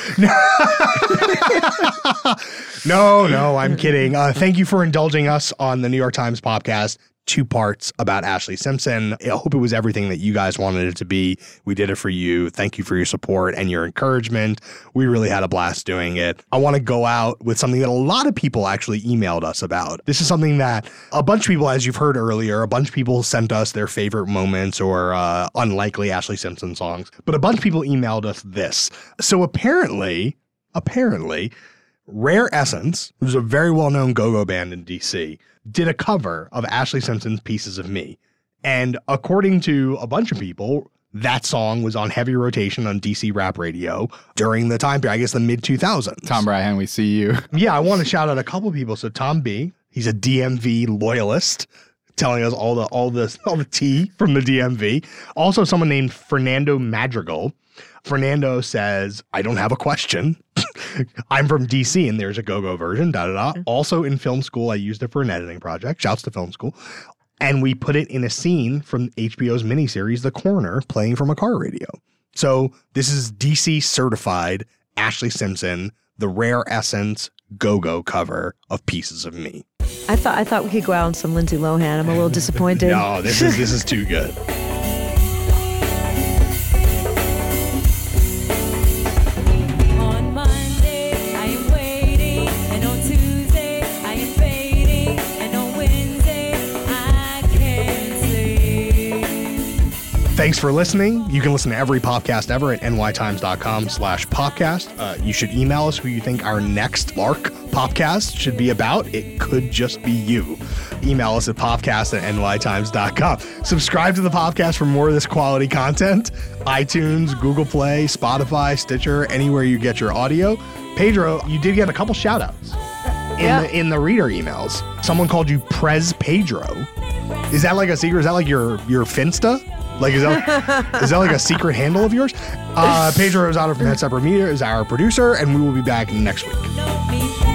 No, I'm kidding. Thank you for indulging us on the New York Times podcast. 2 parts about Ashlee Simpson. I hope it was everything that you guys wanted it to be. We did it for you. Thank you for your support and your encouragement. We really had a blast doing it. I want to go out with something that a lot of people actually emailed us about. This is something that a bunch of people, as you've heard earlier, a bunch of people sent us their favorite moments or unlikely Ashlee Simpson songs. But a bunch of people emailed us this. So apparently, Rare Essence, who's a very well-known go-go band in D.C., did a cover of Ashlee Simpson's Pieces of Me. And according to a bunch of people, that song was on heavy rotation on DC rap radio during the time period, I guess the mid-2000s. Tom Bryan, we see you. Yeah, I want to shout out a couple people. So Tom B, he's a DMV loyalist, telling us all the tea from the DMV. Also, someone named Fernando Madrigal. Fernando says, I don't have a question. I'm from DC and there's a go-go version, Also in film school, I used it for an editing project. Shouts to film school. And we put it in a scene from HBO's miniseries, The Corner, playing from a car radio. So this is DC certified Ashlee Simpson, the Rare Essence go-go cover of Pieces of Me. I thought we could go out on some Lindsay Lohan. I'm a little disappointed. No, this is too good. Thanks for listening. You can listen to every podcast ever at nytimes.com/popcast. You should email us who you think our next Lark Popcast should be about. It could just be you. Email us at popcast@nytimes.com. Subscribe to the podcast for more of this quality content. iTunes, Google Play, Spotify, Stitcher, anywhere you get your audio. Pedro, you did get a couple shout outs in the reader emails. Someone called you Prez Pedro. Is that like a secret? Is that like your Finsta? Like, is that like a secret handle of yours? Pedro Rosado from Head Separate Media is our producer, and we will be back next week.